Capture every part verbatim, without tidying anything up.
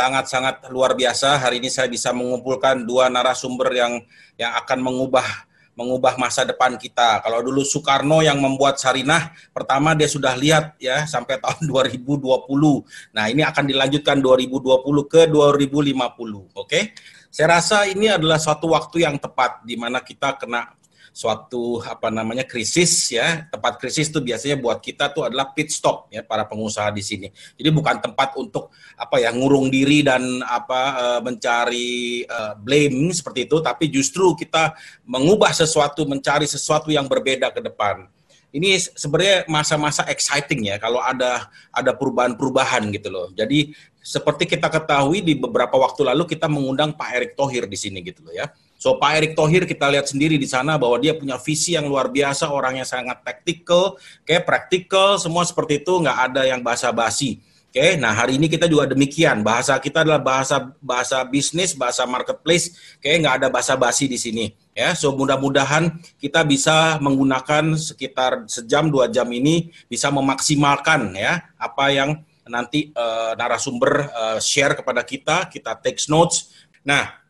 sangat-sangat luar biasa. Hari ini saya bisa mengumpulkan dua narasumber yang yang akan mengubah mengubah masa depan kita. Kalau dulu Soekarno yang membuat Sarinah, pertama dia sudah lihat ya sampai tahun dua ribu dua puluh. Nah, ini akan dilanjutkan dua ribu dua puluh ke dua ribu lima puluh. Oke. Okay? Saya rasa ini adalah suatu waktu yang tepat di mana kita kena suatu apa namanya krisis ya. Tempat krisis itu biasanya buat kita tuh adalah pit stop ya, para pengusaha di sini. Jadi bukan tempat untuk apa ya ngurung diri dan apa uh, mencari uh, blame seperti itu, tapi justru kita mengubah sesuatu, mencari sesuatu yang berbeda ke depan. Ini sebenarnya masa-masa exciting ya kalau ada ada perubahan-perubahan gitu loh. Jadi seperti kita ketahui di beberapa waktu lalu kita mengundang Pak Erick Thohir di sini gitu loh ya. So Pak Erick Thohir kita lihat sendiri di sana bahwa dia punya visi yang luar biasa, orangnya sangat tactical, kayak practical, semua seperti itu, nggak ada yang basa-basi. Oke, okay, nah hari ini kita juga demikian. Bahasa kita adalah bahasa bahasa bisnis, bahasa marketplace. Oke, okay, nggak ada basa-basi di sini. Ya, so mudah-mudahan kita bisa menggunakan sekitar sejam dua jam ini bisa memaksimalkan ya apa yang nanti uh, narasumber uh, share kepada kita. Kita take notes. Nah.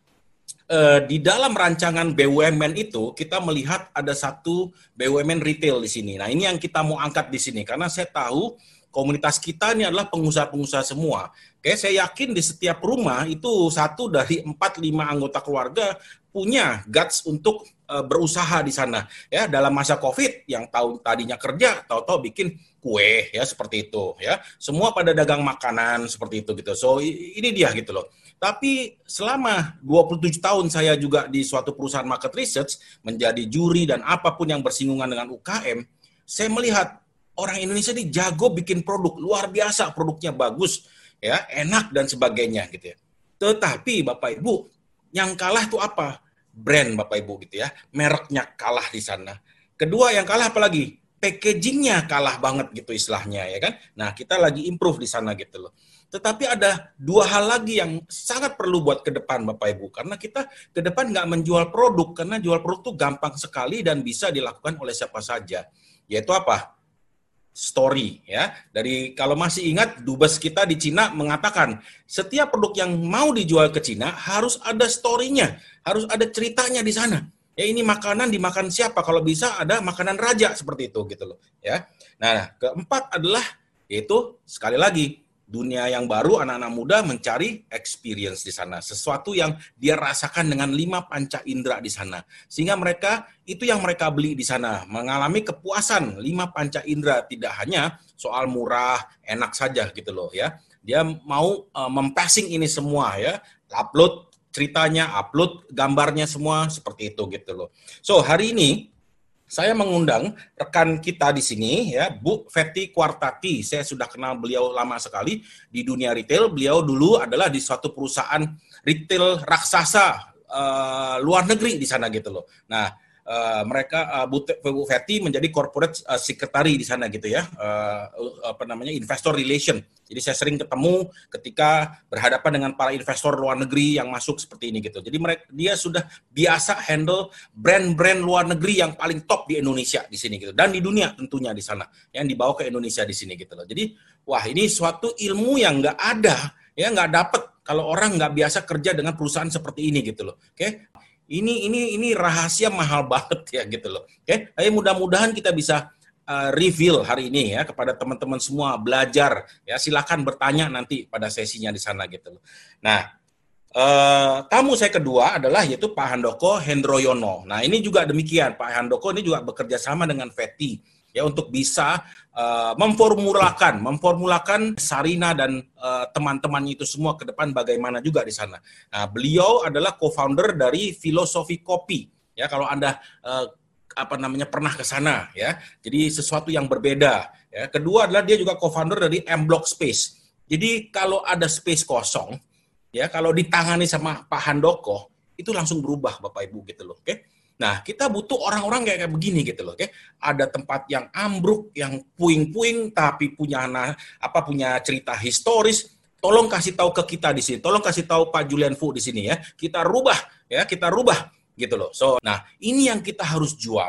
Uh, di dalam rancangan B U M N itu kita melihat ada satu B U M N retail di sini. Nah, ini yang kita mau angkat di sini karena saya tahu komunitas kita ini adalah pengusaha-pengusaha semua. Oke, saya yakin di setiap rumah itu satu dari empat lima anggota keluarga punya guts untuk uh, berusaha di sana. Ya, dalam masa Covid yang tahu tadinya kerja, tahu-tahu bikin kue ya seperti itu ya. Semua pada dagang makanan seperti itu gitu. So ini dia gitu loh. Tapi selama dua puluh tujuh tahun saya juga di suatu perusahaan market research, menjadi juri dan apapun yang bersinggungan dengan U K M, saya melihat orang Indonesia ini jago bikin produk, luar biasa, produknya bagus, ya, enak dan sebagainya gitu ya. Tetapi Bapak Ibu, yang kalah itu apa? Brand Bapak Ibu gitu ya, mereknya kalah di sana. Kedua yang kalah apa lagi? Packagingnya kalah banget gitu istilahnya ya kan. Nah kita lagi improve di sana gitu loh. Tetapi ada dua hal lagi yang sangat perlu buat ke depan Bapak Ibu. Karena kita ke depan nggak menjual produk, karena jual produk itu gampang sekali dan bisa dilakukan oleh siapa saja. Yaitu apa? Story ya. Dari kalau masih ingat dubes kita di Cina mengatakan setiap produk yang mau dijual ke Cina harus ada story-nya, harus ada ceritanya di sana. Ya ini makanan dimakan siapa? Kalau bisa ada makanan raja seperti itu gitu loh ya. Nah, keempat adalah yaitu sekali lagi dunia yang baru, anak-anak muda mencari experience di sana, sesuatu yang dia rasakan dengan lima panca indera di sana, sehingga mereka itu yang mereka beli di sana, mengalami kepuasan lima panca indera, tidak hanya soal murah, enak saja gitu loh ya. Dia mau uh, mempassing ini semua ya, upload ceritanya, upload gambarnya semua seperti itu gitu loh. So hari ini saya mengundang rekan kita di sini ya, Bu Fetty Quartati. Saya sudah kenal beliau lama sekali di dunia retail. Beliau dulu adalah di suatu perusahaan retail raksasa uh, luar negeri di sana gitu loh. Nah, uh, mereka uh, Bu, Bu Fetty menjadi corporate uh, secretary di sana gitu ya. Uh, apa namanya? Investor relation. Jadi saya sering ketemu ketika berhadapan dengan para investor luar negeri yang masuk seperti ini gitu. Jadi mereka dia sudah biasa handle brand-brand luar negeri yang paling top di Indonesia di sini gitu, dan di dunia tentunya di sana yang dibawa ke Indonesia di sini gitu loh. Jadi wah ini suatu ilmu yang nggak ada ya, nggak dapet kalau orang nggak biasa kerja dengan perusahaan seperti ini gitu loh. Oke, ini ini ini rahasia mahal banget ya gitu loh. Oke, tapi mudah-mudahan kita bisa Uh, reveal hari ini ya kepada teman-teman semua, belajar ya, silakan bertanya nanti pada sesinya di sana gitu loh. Nah, uh, tamu saya kedua adalah yaitu Pak Handoko Hendroyono. Nah, ini juga demikian, Pak Handoko ini juga bekerja sama dengan Fetty ya untuk bisa uh, memformulakan memformulakan Sarinah dan uh, teman-temannya itu semua ke depan bagaimana juga di sana. Nah, beliau adalah co-founder dari Filosofi Kopi. Ya, kalau Anda uh, apa namanya pernah ke sana ya. Jadi sesuatu yang berbeda ya. Kedua adalah dia juga co-founder dari M Block Space. Jadi kalau ada space kosong ya, kalau ditangani sama Pak Handoko itu langsung berubah Bapak Ibu gitu loh. Oke. Nah, kita butuh orang-orang kayak, kayak begini gitu loh, oke. Ada tempat yang ambruk, yang puing-puing tapi punya apa punya cerita historis. Tolong kasih tahu ke kita di sini. Tolong kasih tahu Pak Julian Fu di sini ya. Kita rubah ya, kita rubah gitu loh. So, nah ini yang kita harus jual.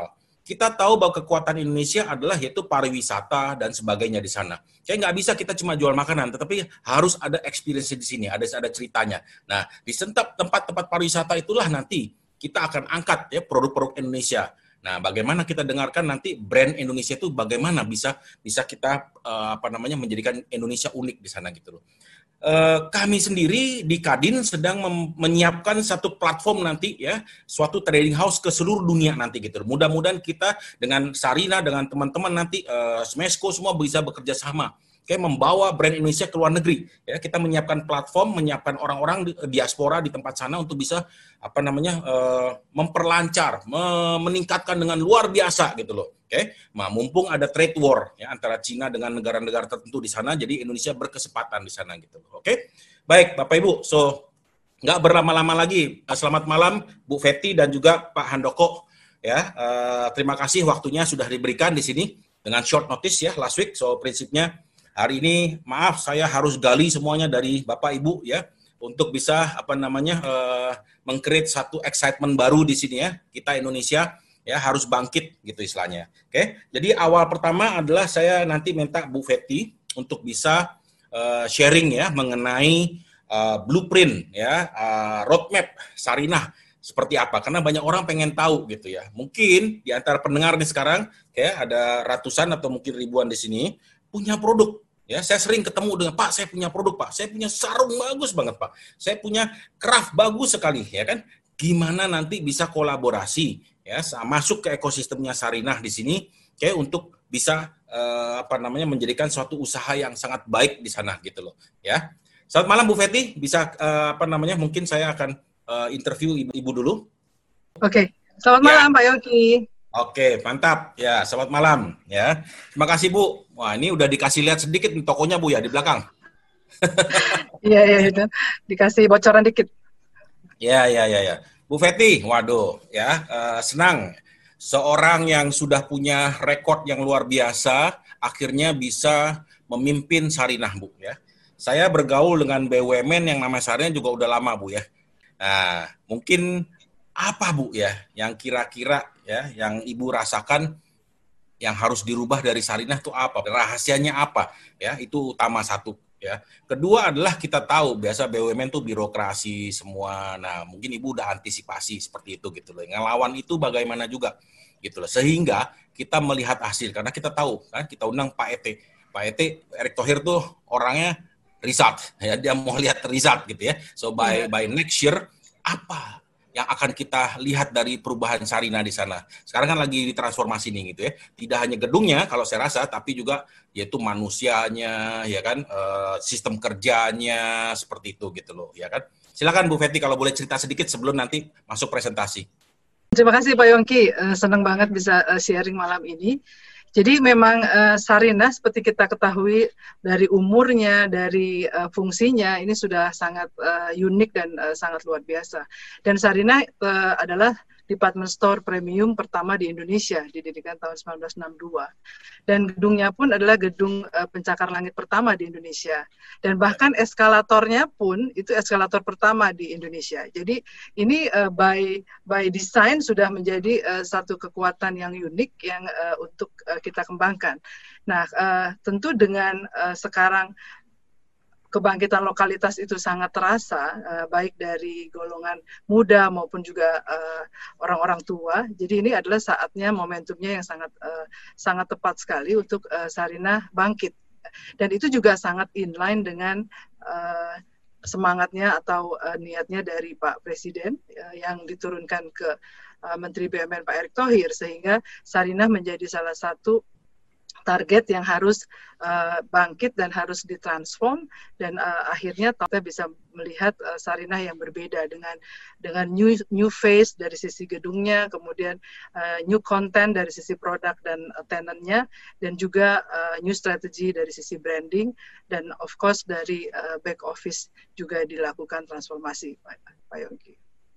kita tahu bahwa kekuatan Indonesia adalah yaitu pariwisata dan sebagainya di sana. Kayak nggak bisa kita cuma jual makanan, tetapi harus ada experience di sini, ada ada ceritanya. Nah, di setiap tempat-tempat pariwisata itulah nanti kita akan angkat ya produk-produk Indonesia. Nah, bagaimana kita dengarkan nanti brand Indonesia itu bagaimana bisa bisa kita uh, apa namanya menjadikan Indonesia unik di sana gitu loh. Uh, kami sendiri di Kadin sedang mem- menyiapkan satu platform nanti ya, suatu trading house ke seluruh dunia nanti gitu. Mudah-mudahan kita dengan Sarina, dengan teman-teman nanti uh, Smesco semua bisa bekerja sama. Kayak membawa brand Indonesia ke luar negeri. Ya, kita menyiapkan platform, menyiapkan orang-orang di, diaspora di tempat sana untuk bisa apa namanya uh, memperlancar, me- meningkatkan dengan luar biasa gitu loh. Oke, okay? Nah, mumpung ada trade war ya antara Cina dengan negara-negara tertentu di sana, jadi Indonesia berkesempatan di sana gitu. Oke, okay? Baik Bapak Ibu, so nggak berlama-lama lagi. Selamat malam Bu Fetty dan juga Pak Handoko. Ya, uh, terima kasih waktunya sudah diberikan di sini dengan short notice ya last week. So prinsipnya hari ini maaf saya harus gali semuanya dari Bapak Ibu ya untuk bisa apa namanya uh, meng-create satu excitement baru di sini ya kita Indonesia. Ya harus bangkit gitu istilahnya. Oke, jadi awal pertama adalah saya nanti minta Bu Fetty untuk bisa uh, sharing ya mengenai uh, blueprint ya uh, roadmap Sarinah seperti apa. Karena banyak orang pengen tahu gitu ya. Mungkin di antara pendengar nih sekarang, ya ada ratusan atau mungkin ribuan di sini punya produk. Ya, saya sering ketemu dengan Pak, saya punya produk Pak, saya punya sarung bagus banget Pak, saya punya craft bagus sekali, ya kan? Gimana nanti bisa kolaborasi? Ya, masuk ke ekosistemnya Sarinah di sini, kayak untuk bisa eh, apa namanya menjadikan suatu usaha yang sangat baik di sana gitu loh, ya. Selamat malam Bu Fetty, bisa eh, apa namanya mungkin saya akan eh, interview ibu-ibu dulu. Oke, selamat ya. malam Pak Yongki. Oke, mantap. Ya, selamat malam ya. Terima kasih Bu. Wah, ini udah dikasih lihat sedikit nih tokonya Bu ya di belakang. Iya, iya itu. Dikasih bocoran dikit. Ya, ya, ya, ya. Bu Fetty, waduh, ya uh, senang seorang yang sudah punya rekor yang luar biasa akhirnya bisa memimpin Sarinah, Bu ya. Saya bergaul dengan B U M N yang nama Sarinah juga udah lama, Bu ya. Nah, mungkin apa Bu ya yang kira-kira ya yang Ibu rasakan yang harus dirubah dari Sarinah itu apa? Rahasianya apa? Ya, itu utama satu. Ya. Kedua adalah kita tahu biasa B U M N itu birokrasi semua. Nah, mungkin Ibu udah antisipasi seperti itu gitu loh. Ngelawan itu bagaimana juga gitu loh. Sehingga kita melihat hasil karena kita tahu kan kita undang Pak E T. Pak E T Erick Thohir tuh orangnya result ya, dia mau lihat result gitu ya. So by yeah. by next year apa yang akan kita lihat dari perubahan Sarinah di sana. Sekarang kan lagi ditransformasi nih gitu ya. Tidak hanya gedungnya kalau saya rasa, tapi juga yaitu manusianya, ya kan, e, sistem kerjanya seperti itu gitu loh, ya kan. Silakan Bu Fetty kalau boleh cerita sedikit sebelum nanti masuk presentasi. Terima kasih Pak Yongki, senang banget bisa sharing malam ini. Jadi memang uh, Sarinah seperti kita ketahui dari umurnya, dari uh, fungsinya ini sudah sangat uh, unik dan uh, sangat luar biasa. Dan Sarinah uh, adalah department store premium pertama di Indonesia, didirikan tahun seribu sembilan ratus enam puluh dua. Dan gedungnya pun adalah gedung uh, pencakar langit pertama di Indonesia. Dan bahkan eskalatornya pun itu eskalator pertama di Indonesia. Jadi ini uh, by by design sudah menjadi uh, satu kekuatan yang unik yang uh, untuk uh, kita kembangkan. Nah, uh, tentu dengan uh, sekarang kebangkitan lokalitas itu sangat terasa, uh, baik dari golongan muda maupun juga uh, orang-orang tua. Jadi ini adalah saatnya, momentumnya yang sangat uh, sangat tepat sekali untuk uh, Sarinah bangkit. Dan itu juga sangat inline dengan uh, semangatnya atau uh, niatnya dari Pak Presiden uh, yang diturunkan ke uh, Menteri B U M N Pak Erick Thohir, sehingga Sarinah menjadi salah satu target yang harus uh, bangkit dan harus ditransform, dan uh, akhirnya kita bisa melihat uh, Sarinah yang berbeda dengan dengan new new face dari sisi gedungnya, kemudian uh, new content dari sisi produk dan uh, tenantnya, dan juga uh, new strategy dari sisi branding, dan of course dari uh, back office juga dilakukan transformasi, Pak, Pak Yongki.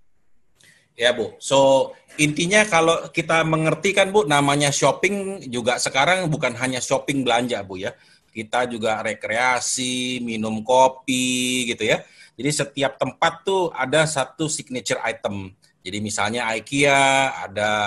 Ya Bu, so intinya kalau kita mengerti kan Bu, namanya shopping juga sekarang bukan hanya shopping belanja Bu ya. Kita juga rekreasi, minum kopi gitu ya. Jadi setiap tempat tuh ada satu signature item. Jadi misalnya IKEA ada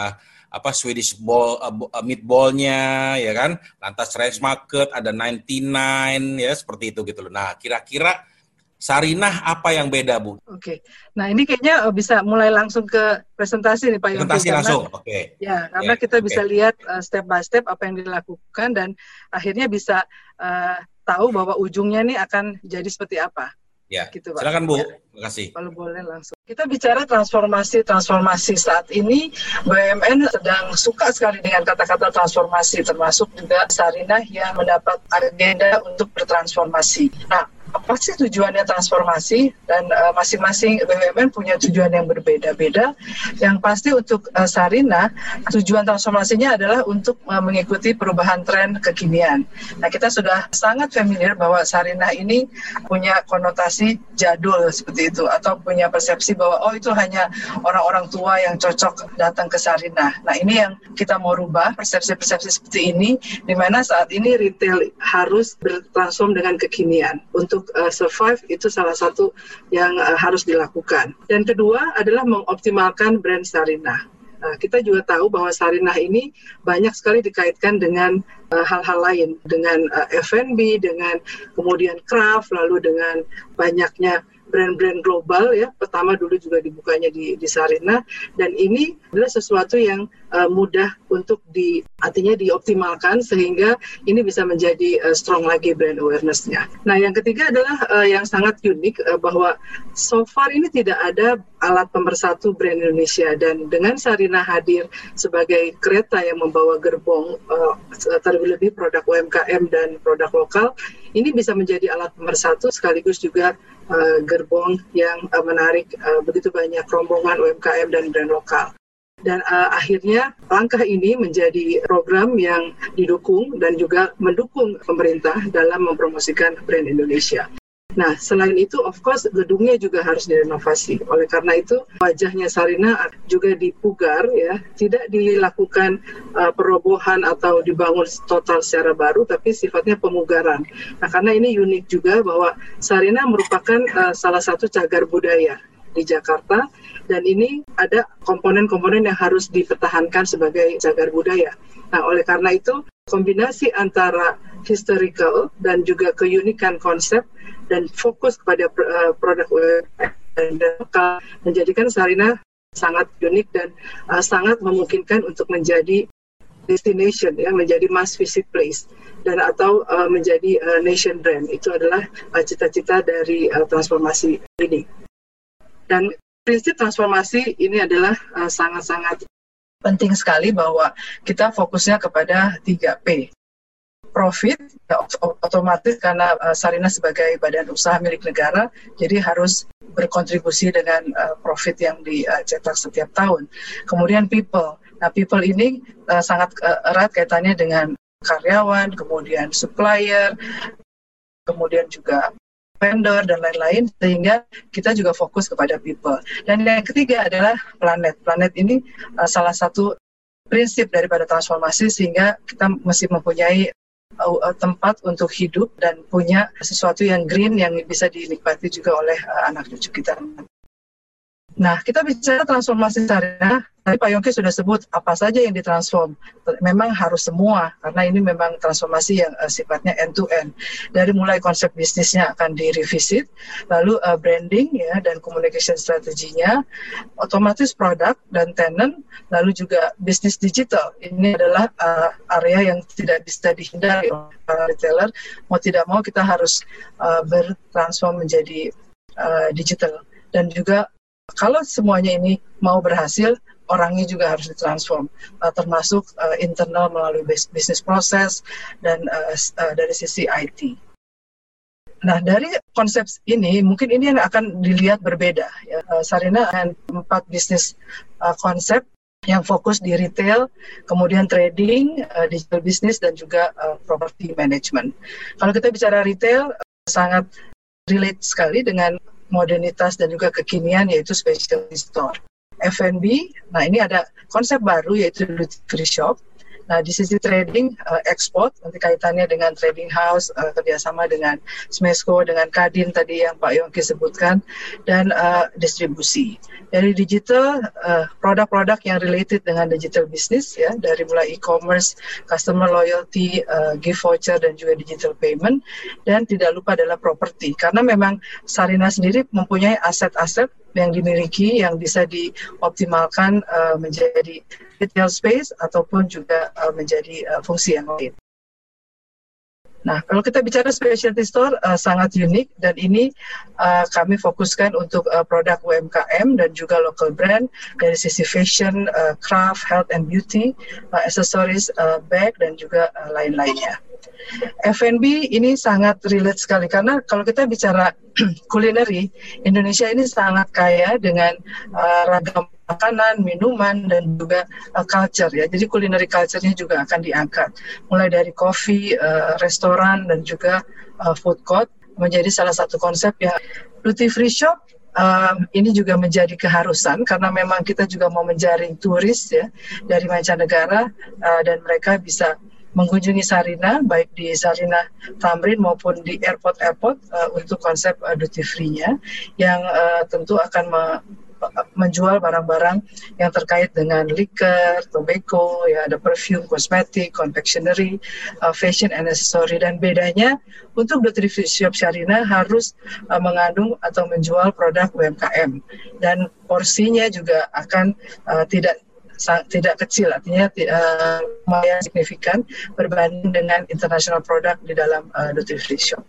apa Swedish ball uh, meatballnya, ya kan? Lantas Ranch Market ada sembilan puluh sembilan, ya seperti itu gitu loh. Nah, kira-kira Sarinah apa yang beda, Bu? Oke, nah ini kayaknya uh, bisa mulai langsung ke presentasi nih Pak Yongki. Presentasi langsung, oke. Okay. Ya, karena yeah, kita okay. bisa lihat uh, step by step apa yang dilakukan dan akhirnya bisa uh, tahu bahwa ujungnya nih akan jadi seperti apa. Ya, gitu, Pak. Silakan Bu, ya. Terima kasih. Kalau boleh langsung. Kita bicara transformasi-transformasi saat ini, B U M N sedang suka sekali dengan kata-kata transformasi, termasuk juga Sarinah yang mendapat agenda untuk bertransformasi. Nah, apa sih tujuannya transformasi, dan uh, masing-masing B U M N punya tujuan yang berbeda-beda. Yang pasti untuk uh, Sarinah, tujuan transformasinya adalah untuk uh, mengikuti perubahan tren kekinian. Nah, kita sudah sangat familiar bahwa Sarinah ini punya konotasi jadul seperti itu, atau punya persepsi bahwa oh itu hanya orang-orang tua yang cocok datang ke Sarinah. Nah, ini yang kita mau rubah, persepsi-persepsi seperti ini, di mana saat ini retail harus bertransform dengan kekinian. Untuk Uh, survive itu salah satu yang uh, harus dilakukan. Dan kedua adalah mengoptimalkan brand Sarinah. Uh, kita juga tahu bahwa Sarinah ini banyak sekali dikaitkan dengan uh, hal-hal lain, dengan uh, F and B, dengan kemudian craft, lalu dengan banyaknya brand-brand global, ya. Pertama dulu juga dibukanya di, di Sarinah, dan ini adalah sesuatu yang uh, mudah untuk di artinya dioptimalkan sehingga ini bisa menjadi uh, strong lagi brand awareness-nya. Nah, yang ketiga adalah uh, yang sangat unik uh, bahwa so far ini tidak ada alat pemersatu brand Indonesia, dan dengan Sarinah hadir sebagai kereta yang membawa gerbong uh, terlebih produk U M K M dan produk lokal, ini bisa menjadi alat pemersatu sekaligus juga uh, gerbong yang uh, menarik uh, begitu banyak rombongan U M K M dan brand lokal. Dan uh, akhirnya langkah ini menjadi program yang didukung dan juga mendukung pemerintah dalam mempromosikan brand Indonesia. Nah, selain itu, of course, gedungnya juga harus direnovasi. Oleh karena itu, wajahnya Sarinah juga dipugar, ya, tidak dilakukan uh, perobohan atau dibangun total secara baru, tapi sifatnya pemugaran. Nah, karena ini unik juga bahwa Sarinah merupakan uh, salah satu cagar budaya di Jakarta, dan ini ada komponen-komponen yang harus dipertahankan sebagai cagar budaya. Nah, oleh karena itu, kombinasi antara historical dan juga keunikan konsep dan fokus kepada uh, produk U M K M dan lokal menjadikan Sarinah sangat unik dan uh, sangat memungkinkan untuk menjadi destination, ya, menjadi must visit place, dan atau uh, menjadi uh, nation brand. Itu adalah uh, cita-cita dari uh, transformasi ini. Dan prinsip transformasi ini adalah uh, sangat-sangat penting sekali bahwa kita fokusnya kepada tiga P. Profit, ya, otomatis karena uh, Sarinah sebagai badan usaha milik negara, jadi harus berkontribusi dengan uh, profit yang dicetak uh, setiap tahun. Kemudian people. Nah, people ini uh, sangat uh, erat kaitannya dengan karyawan, kemudian supplier, kemudian juga vendor dan lain-lain, sehingga kita juga fokus kepada people. Dan yang ketiga adalah planet. Planet ini uh, salah satu prinsip daripada transformasi, sehingga kita mesti mempunyai uh, tempat untuk hidup dan punya sesuatu yang green yang bisa dinikmati juga oleh uh, anak cucu kita. Nah, kita bicara transformasi Sarinah, tadi Pak Yongki sudah sebut apa saja yang ditransform. Memang harus semua, karena ini memang transformasi yang uh, sifatnya end-to-end. Dari mulai konsep bisnisnya akan direvisit, lalu uh, branding, ya, dan communication strateginya, otomatis produk dan tenant, lalu juga bisnis digital. Ini adalah uh, area yang tidak bisa dihindari oleh para retailer. Mau tidak mau kita harus uh, bertransform menjadi uh, digital. Dan juga kalau semuanya ini mau berhasil, orangnya juga harus ditransform, uh, termasuk uh, internal melalui bisnis proses dan uh, uh, dari sisi I T. Nah, dari konsep ini, mungkin ini yang akan dilihat berbeda. Ya. Uh, Sarinah dengan empat bisnis uh, konsep yang fokus di retail, kemudian trading, uh, digital business, dan juga uh, property management. Kalau kita bicara retail, uh, sangat relate sekali dengan modernitas dan juga kekinian, yaitu specialty store. F and B, nah ini ada konsep baru yaitu duty free shop, Nah, di sisi trading, uh, ekspor, nanti kaitannya dengan trading house, uh, kerjasama dengan Smesco, dengan Kadin tadi yang Pak Yongki sebutkan, dan uh, distribusi. Dari digital, uh, produk-produk yang related dengan digital business, ya, dari mulai e-commerce, customer loyalty, uh, gift voucher, dan juga digital payment, dan tidak lupa adalah property. Karena memang Sarina sendiri mempunyai aset-aset yang dimiliki yang bisa dioptimalkan uh, menjadi retail space ataupun juga uh, menjadi uh, fungsi yang lain. Nah, kalau kita bicara specialty store uh, sangat unik dan ini uh, kami fokuskan untuk uh, produk U M K M dan juga local brand dari sisi fashion, uh, craft, health and beauty, uh, accessories, uh, bag dan juga uh, lain-lainnya. F and B ini sangat relate sekali karena kalau kita bicara culinary, Indonesia ini sangat kaya dengan uh, ragam makanan, minuman, dan juga uh, culture ya. Jadi culinary culture-nya juga akan diangkat. Mulai dari coffee, uh, restoran, dan juga uh, food court menjadi salah satu konsep yang duty free shop. Uh, ini juga menjadi keharusan karena memang kita juga mau menjaring turis ya dari mancanegara uh, dan mereka bisa mengunjungi Sarina, baik di Sarina Tamrin maupun di airport-airport uh, untuk konsep uh, duty free-nya yang uh, tentu akan me- menjual barang-barang yang terkait dengan liquor, tobacco, ya ada perfume, kosmetik, confectionery, uh, fashion and accessory. Dan bedanya untuk duty free shop Sarina harus uh, mengandung atau menjual produk U M K M dan porsinya juga akan uh, tidak tidak kecil, artinya uh, lumayan signifikan berbanding dengan international product di dalam uh, duty free shop.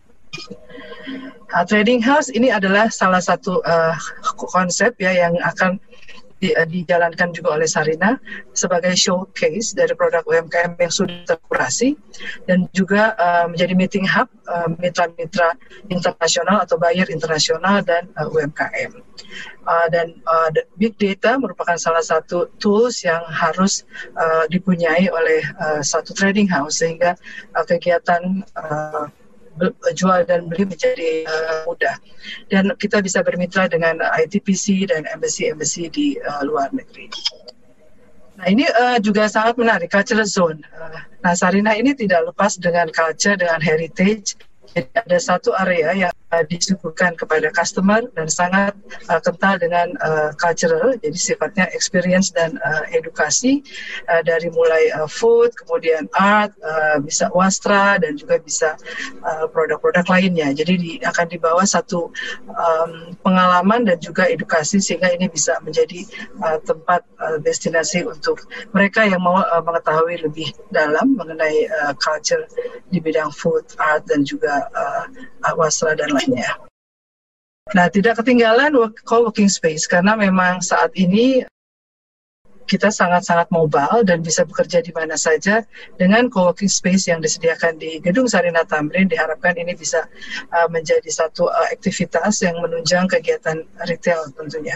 Uh, trading house ini adalah salah satu uh, konsep ya yang akan di, uh, dijalankan juga oleh Sarina sebagai showcase dari produk U M K M yang sudah terkurasi dan juga uh, menjadi meeting hub uh, mitra-mitra internasional atau buyer internasional dan uh, U M K M. Uh, dan uh, big data merupakan salah satu tools yang harus uh, dipunyai oleh uh, satu trading house sehingga uh, kegiatan uh, jual dan beli menjadi uh, mudah dan kita bisa bermitra dengan I T P C dan embassy-embassy di uh, luar negeri. Nah ini uh, juga sangat menarik, cultural zone. Uh, nah Sarina ini tidak lepas dengan culture, dengan heritage. Jadi ada satu area yang uh, disuguhkan kepada customer dan sangat uh, kental dengan uh, cultural, jadi sifatnya experience dan uh, edukasi uh, dari mulai uh, food, kemudian art, uh, bisa wastra dan juga bisa uh, produk-produk lainnya. Jadi di, akan dibawa satu um, pengalaman dan juga edukasi sehingga ini bisa menjadi uh, tempat uh, destinasi untuk mereka yang mau uh, mengetahui lebih dalam mengenai uh, culture di bidang food, art dan juga Uh, wasra dan lainnya. Nah, tidak ketinggalan co-working space karena memang saat ini kita sangat-sangat mobile dan bisa bekerja di mana saja dengan co-working space yang disediakan di Gedung Sarina Tamrin. Diharapkan ini bisa uh, menjadi satu uh, aktivitas yang menunjang kegiatan retail tentunya.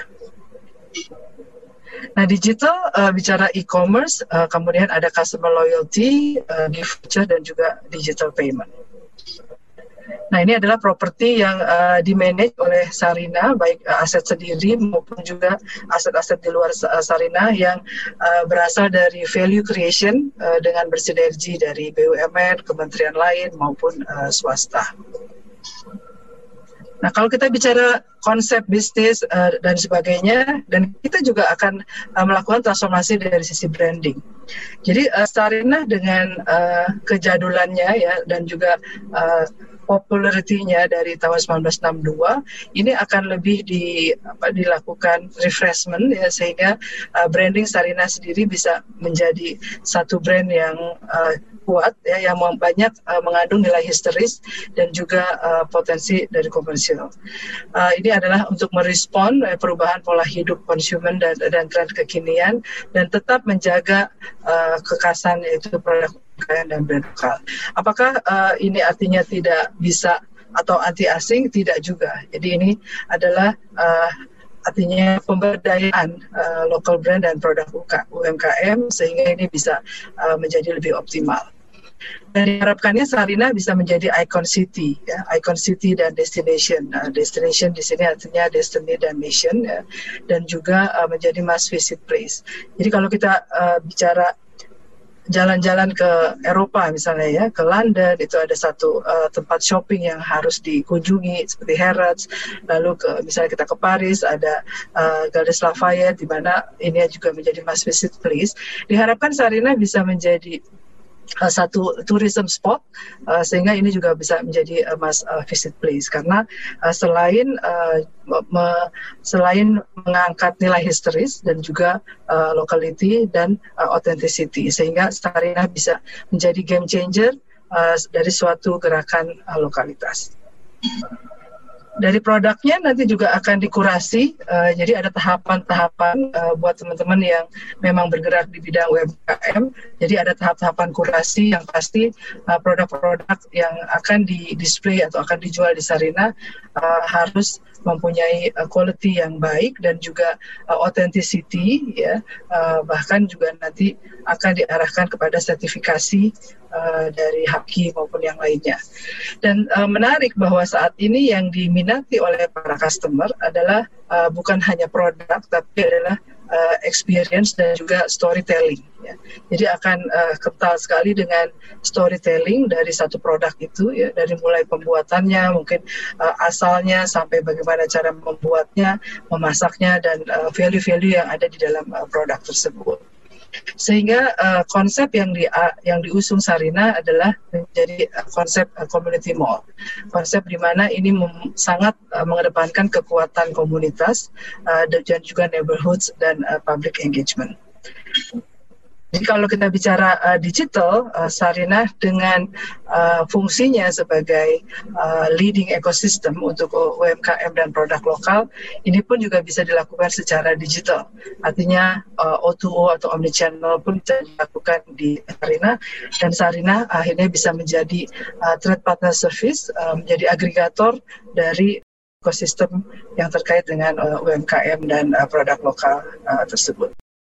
Nah, digital uh, bicara e-commerce, uh, kemudian ada customer loyalty, uh, gift voucher dan juga digital payment. Nah, ini adalah properti yang uh, dimanage oleh Sarina, baik uh, aset sendiri maupun juga aset-aset di luar uh, Sarina yang uh, berasal dari value creation uh, dengan bersinergi dari B U M N, kementerian lain maupun uh, swasta. Nah, kalau kita bicara konsep bisnis uh, dan sebagainya, dan kita juga akan uh, melakukan transformasi dari sisi branding. Jadi uh, Sarina dengan uh, kejadulannya ya dan juga uh, popularitinya dari tahun seribu sembilan ratus enam puluh dua ini akan lebih di, apa, dilakukan refreshment ya sehingga uh, branding Sarina sendiri bisa menjadi satu brand yang uh, kuat ya yang banyak uh, mengandung nilai historis dan juga uh, potensi dari komersial. Uh, ini adalah untuk merespon uh, perubahan pola hidup konsumen dan dan tren kekinian dan tetap menjaga uh, kekhasan yaitu produk dan brand lokal. Apakah uh, ini artinya tidak bisa atau anti asing? Tidak juga. Jadi ini adalah uh, artinya pemberdayaan uh, local brand dan produk U M K M sehingga ini bisa uh, menjadi lebih optimal. Dan diharapkannya Sarina bisa menjadi icon city, ya, icon city dan destination. Uh, destination di sini artinya destiny dan mission, ya, dan juga uh, menjadi must visit place. Jadi kalau kita uh, bicara jalan-jalan ke Eropa misalnya ya, ke London, itu ada satu uh, tempat shopping yang harus dikunjungi seperti Harrods. Lalu ke misalnya kita ke Paris ada uh, Galeries Lafayette, di mana ini juga menjadi must visit place. Diharapkan Sarinah bisa menjadi Uh, satu tourism spot, uh, sehingga ini juga bisa menjadi uh, must uh, visit place, karena uh, selain uh, me, selain mengangkat nilai historis dan juga uh, locality dan uh, authenticity, sehingga Sarinah bisa menjadi game changer uh, dari suatu gerakan uh, lokalitas. Dari produknya nanti juga akan dikurasi, uh, jadi ada tahapan-tahapan uh, buat teman-teman yang memang bergerak di bidang U M K M. Jadi ada tahap-tahapan kurasi yang pasti uh, produk-produk yang akan di-display atau akan dijual di Sarinah uh, harus mempunyai uh, quality yang baik dan juga uh, authenticity, ya, uh, bahkan juga nanti akan diarahkan kepada sertifikasi uh, dari H A P I maupun yang lainnya. Dan uh, menarik bahwa saat ini yang diminati oleh para customer adalah uh, bukan hanya produk, tapi adalah uh, experience dan juga storytelling. Ya. Jadi akan uh, kental sekali dengan storytelling dari satu produk itu, ya, dari mulai pembuatannya, mungkin uh, asalnya sampai bagaimana cara membuatnya, memasaknya, dan uh, value-value yang ada di dalam uh, produk tersebut. Sehingga uh, konsep yang di uh, yang diusung Sarinah adalah menjadi uh, konsep uh, community mall, konsep di mana ini mem- sangat uh, mengedepankan kekuatan komunitas uh, dan juga neighborhoods dan uh, public engagement. Jadi kalau kita bicara uh, digital, uh, Sarinah dengan uh, fungsinya sebagai uh, leading ecosystem untuk U M K M dan produk lokal, ini pun juga bisa dilakukan secara digital. Artinya uh, O dua O atau omnichannel pun bisa dilakukan di Sarinah, dan Sarinah akhirnya bisa menjadi uh, trade partner service, uh, menjadi agregator dari ekosistem yang terkait dengan uh, U M K M dan uh, produk lokal uh, tersebut.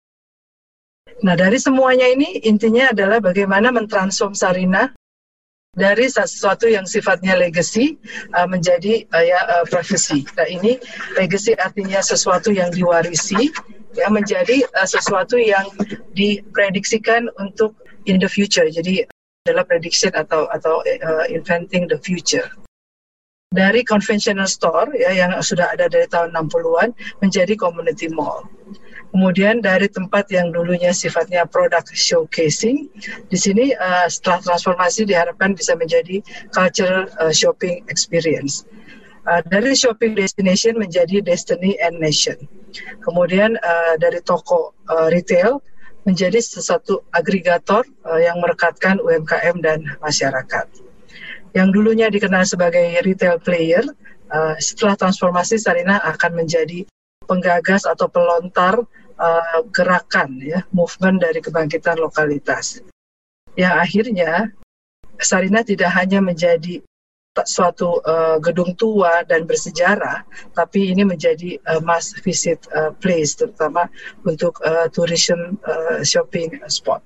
Nah, dari semuanya ini intinya adalah bagaimana mentransform Sarinah dari sesuatu yang sifatnya legacy uh, menjadi uh, ya uh, privacy. Nah, ini legacy artinya sesuatu yang diwarisi, ya, menjadi uh, sesuatu yang diprediksikan untuk in the future. Jadi adalah prediction atau atau uh, inventing the future. Dari conventional store, ya, yang sudah ada dari tahun enam puluhan menjadi community mall. Kemudian dari tempat yang dulunya sifatnya product showcasing, di sini uh, setelah transformasi diharapkan bisa menjadi cultural uh, shopping experience. Uh, dari shopping destination menjadi destiny and nation. Kemudian uh, dari toko uh, retail menjadi sesuatu agregator uh, yang merekatkan U M K M dan masyarakat. Yang dulunya dikenal sebagai retail player, uh, setelah transformasi Sarinah akan menjadi penggagas atau pelontar uh, gerakan, ya, movement dari kebangkitan lokalitas. Yang akhirnya Sarinah tidak hanya menjadi suatu uh, gedung tua dan bersejarah, tapi ini menjadi uh, must visit uh, place, terutama untuk uh, tourism uh, shopping spot.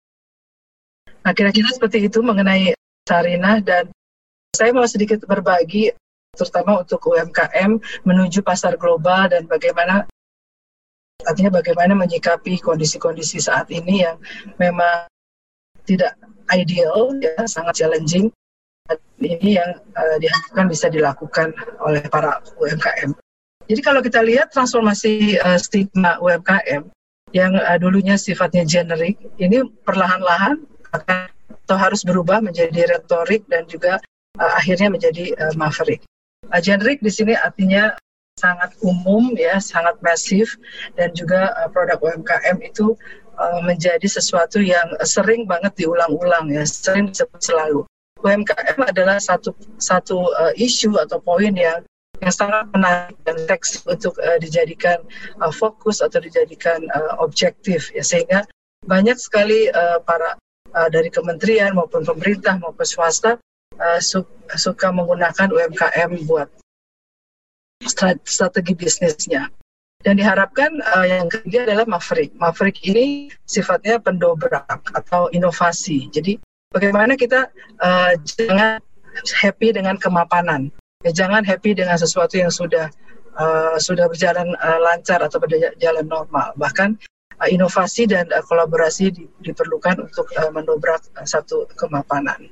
Nah, kira-kira seperti itu mengenai Sarinah, dan saya mau sedikit berbagi terutama untuk U M K M menuju pasar global dan bagaimana artinya bagaimana menyikapi kondisi-kondisi saat ini yang memang tidak ideal, ya, sangat challenging. Ini yang uh, diharapkan bisa dilakukan oleh para U M K M. Jadi kalau kita lihat transformasi uh, stigma U M K M yang uh, dulunya sifatnya generik, ini perlahan-lahan akan atau harus berubah menjadi retorik dan juga uh, akhirnya menjadi uh, maverick. Uh, generik di sini artinya sangat umum, ya, sangat masif, dan juga uh, produk U M K M itu uh, menjadi sesuatu yang sering banget diulang-ulang, ya, sering disebut selalu. U M K M adalah satu satu uh, isu atau poin yang yang sangat menarik dan seksi untuk uh, dijadikan uh, fokus atau dijadikan uh, objektif, ya, sehingga banyak sekali uh, para Uh, dari kementerian maupun pemerintah maupun swasta uh, su- suka menggunakan U M K M buat strategi bisnisnya. Dan diharapkan uh, yang ketiga adalah maverick. Maverick ini sifatnya pendobrak atau inovasi. Jadi bagaimana kita uh, jangan happy dengan kemapanan, ya, jangan happy dengan sesuatu yang sudah uh, sudah berjalan uh, lancar atau berjalan normal. Bahkan uh, inovasi dan uh, kolaborasi di, diperlukan untuk uh, mendobrak uh, satu kemapanan.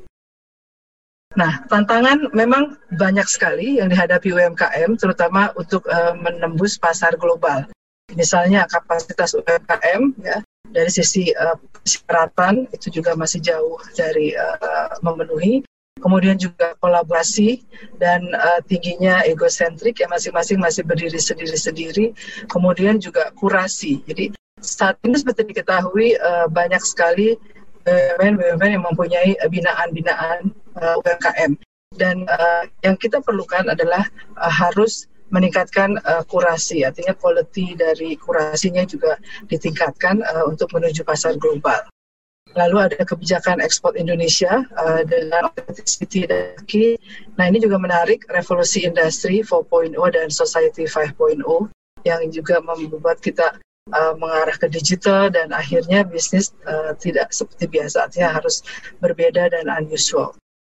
Nah, tantangan memang banyak sekali yang dihadapi U M K M, terutama untuk uh, menembus pasar global. Misalnya kapasitas U M K M, ya, dari sisi uh, persyaratan itu juga masih jauh dari uh, memenuhi. Kemudian juga kolaborasi dan uh, tingginya egosentrik yang masing-masing masih berdiri sendiri-sendiri. Kemudian juga kurasi. Jadi saat ini seperti diketahui uh, banyak sekali B U M N B U M N yang mempunyai binaan-binaan uh, U M K M. Dan uh, yang kita perlukan adalah uh, harus meningkatkan uh, kurasi, artinya quality dari kurasinya juga ditingkatkan uh, untuk menuju pasar global. Lalu ada kebijakan ekspor Indonesia uh, dengan authenticity dan key. Nah, ini juga menarik, revolusi industri empat titik nol dan society lima titik nol yang juga membuat kita uh, mengarah ke digital dan akhirnya bisnis uh, tidak seperti biasa, artinya harus berbeda dan unusual.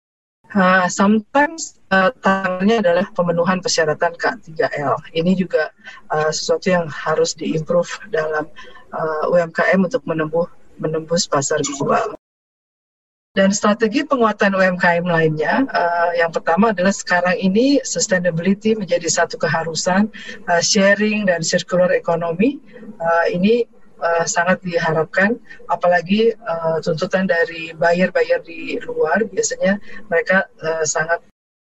Uh, sometimes uh, tantangannya adalah pemenuhan persyaratan K tiga L. Ini juga uh, sesuatu yang harus diimprove dalam uh, U M K M untuk menembus menembus pasar global. Dan strategi penguatan U M K M lainnya, uh, yang pertama adalah sekarang ini sustainability menjadi satu keharusan, uh, sharing dan circular economy, uh, ini uh, sangat diharapkan, apalagi uh, tuntutan dari buyer-buyer di luar, biasanya mereka uh, sangat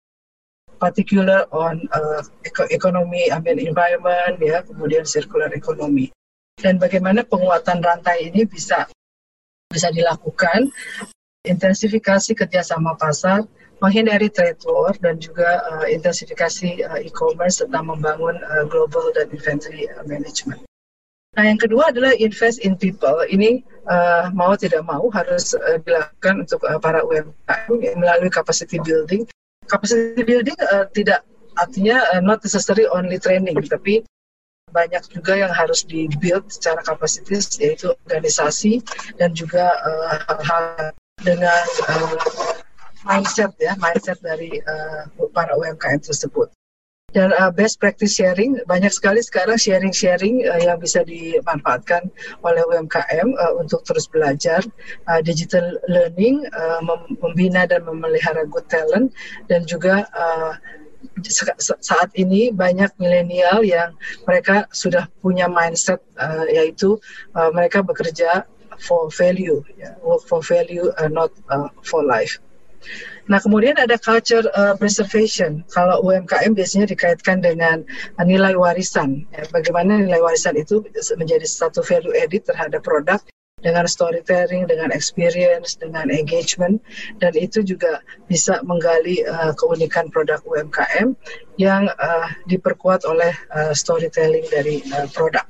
particular on uh, economy, I mean environment, ya, kemudian circular economy. Dan bagaimana penguatan rantai ini bisa bisa dilakukan, intensifikasi kerjasama pasar, menghindari trade war, dan juga uh, intensifikasi uh, e-commerce serta membangun uh, global dan inventory uh, management. Nah, yang kedua adalah invest in people. Ini uh, mau tidak mau harus uh, dilakukan untuk uh, para U M K M melalui capacity building. Capacity building uh, tidak artinya uh, not necessarily only training, tapi banyak juga yang harus di-build secara kapasitas, yaitu organisasi dan juga uh, hal-hal dengan uh, mindset ya, mindset dari uh, para U M K M tersebut. Dan uh, best practice sharing, banyak sekali sekarang sharing-sharing uh, yang bisa dimanfaatkan oleh U M K M uh, untuk terus belajar, uh, digital learning, uh, membina dan memelihara good talent, dan juga uh, saat ini banyak milenial yang mereka sudah punya mindset uh, yaitu uh, mereka bekerja for value, ya, work for value, uh, not uh, for life. Nah, kemudian ada culture uh, preservation. Kalau U M K M biasanya dikaitkan dengan uh, nilai warisan. Ya, bagaimana nilai warisan itu menjadi satu value added terhadap produk, dengan storytelling, dengan experience, dengan engagement, dan itu juga bisa menggali uh, keunikan produk U M K M yang uh, diperkuat oleh uh, storytelling dari uh, produk.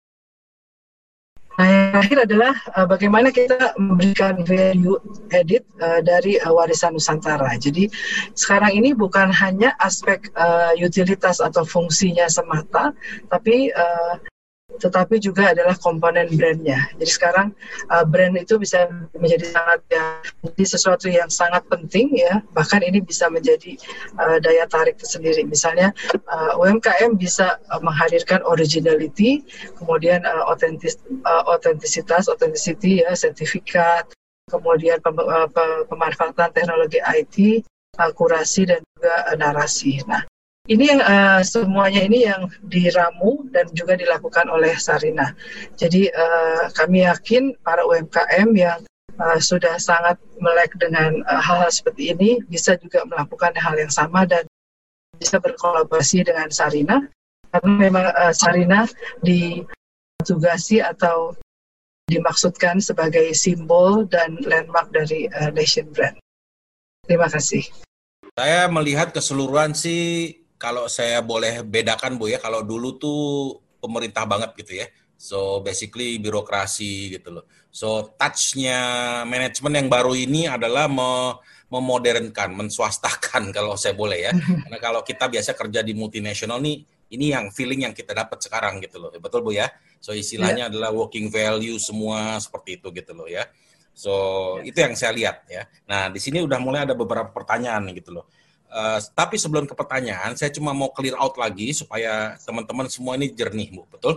Nah, yang terakhir adalah uh, bagaimana kita memberikan value added uh, dari uh, warisan Nusantara. Jadi sekarang ini bukan hanya aspek uh, utilitas atau fungsinya semata, tapi uh, tetapi juga adalah komponen brandnya. Jadi sekarang uh, brand itu bisa menjadi sangat ya, menjadi sesuatu yang sangat penting ya. Bahkan ini bisa menjadi uh, daya tarik tersendiri. Misalnya uh, U M K M bisa uh, menghadirkan originality, kemudian uh, otentis, uh, otentisitas, authenticity ya, sertifikat, kemudian pem, uh, pemanfaatan teknologi I T, uh, kurasi dan juga uh, narasi. Nah, ini yang uh, semuanya ini yang diramu dan juga dilakukan oleh Sarinah. Jadi uh, kami yakin para U M K M yang uh, sudah sangat melek dengan uh, hal-hal seperti ini bisa juga melakukan hal yang sama dan bisa berkolaborasi dengan Sarinah. Karena memang uh, Sarinah ditugasi atau dimaksudkan sebagai simbol dan landmark dari uh, nation brand. Terima kasih. Saya melihat keseluruhan sih, kalau saya boleh bedakan Bu ya, kalau dulu tuh pemerintah banget gitu ya. So basically birokrasi gitu loh. So touch-nya manajemen yang baru ini adalah me- memodernkan, menswastakan kalau saya boleh ya. Karena kalau kita biasa kerja di multinasional nih, ini yang feeling yang kita dapat sekarang gitu loh. Betul Bu ya? So istilahnya yeah. adalah working value semua seperti itu gitu loh ya. So yeah. itu yang saya lihat ya. Nah di sini udah mulai ada beberapa pertanyaan gitu loh. Uh, tapi sebelum ke pertanyaan, saya cuma mau clear out lagi supaya teman-teman semua ini jernih, Bu. Betul?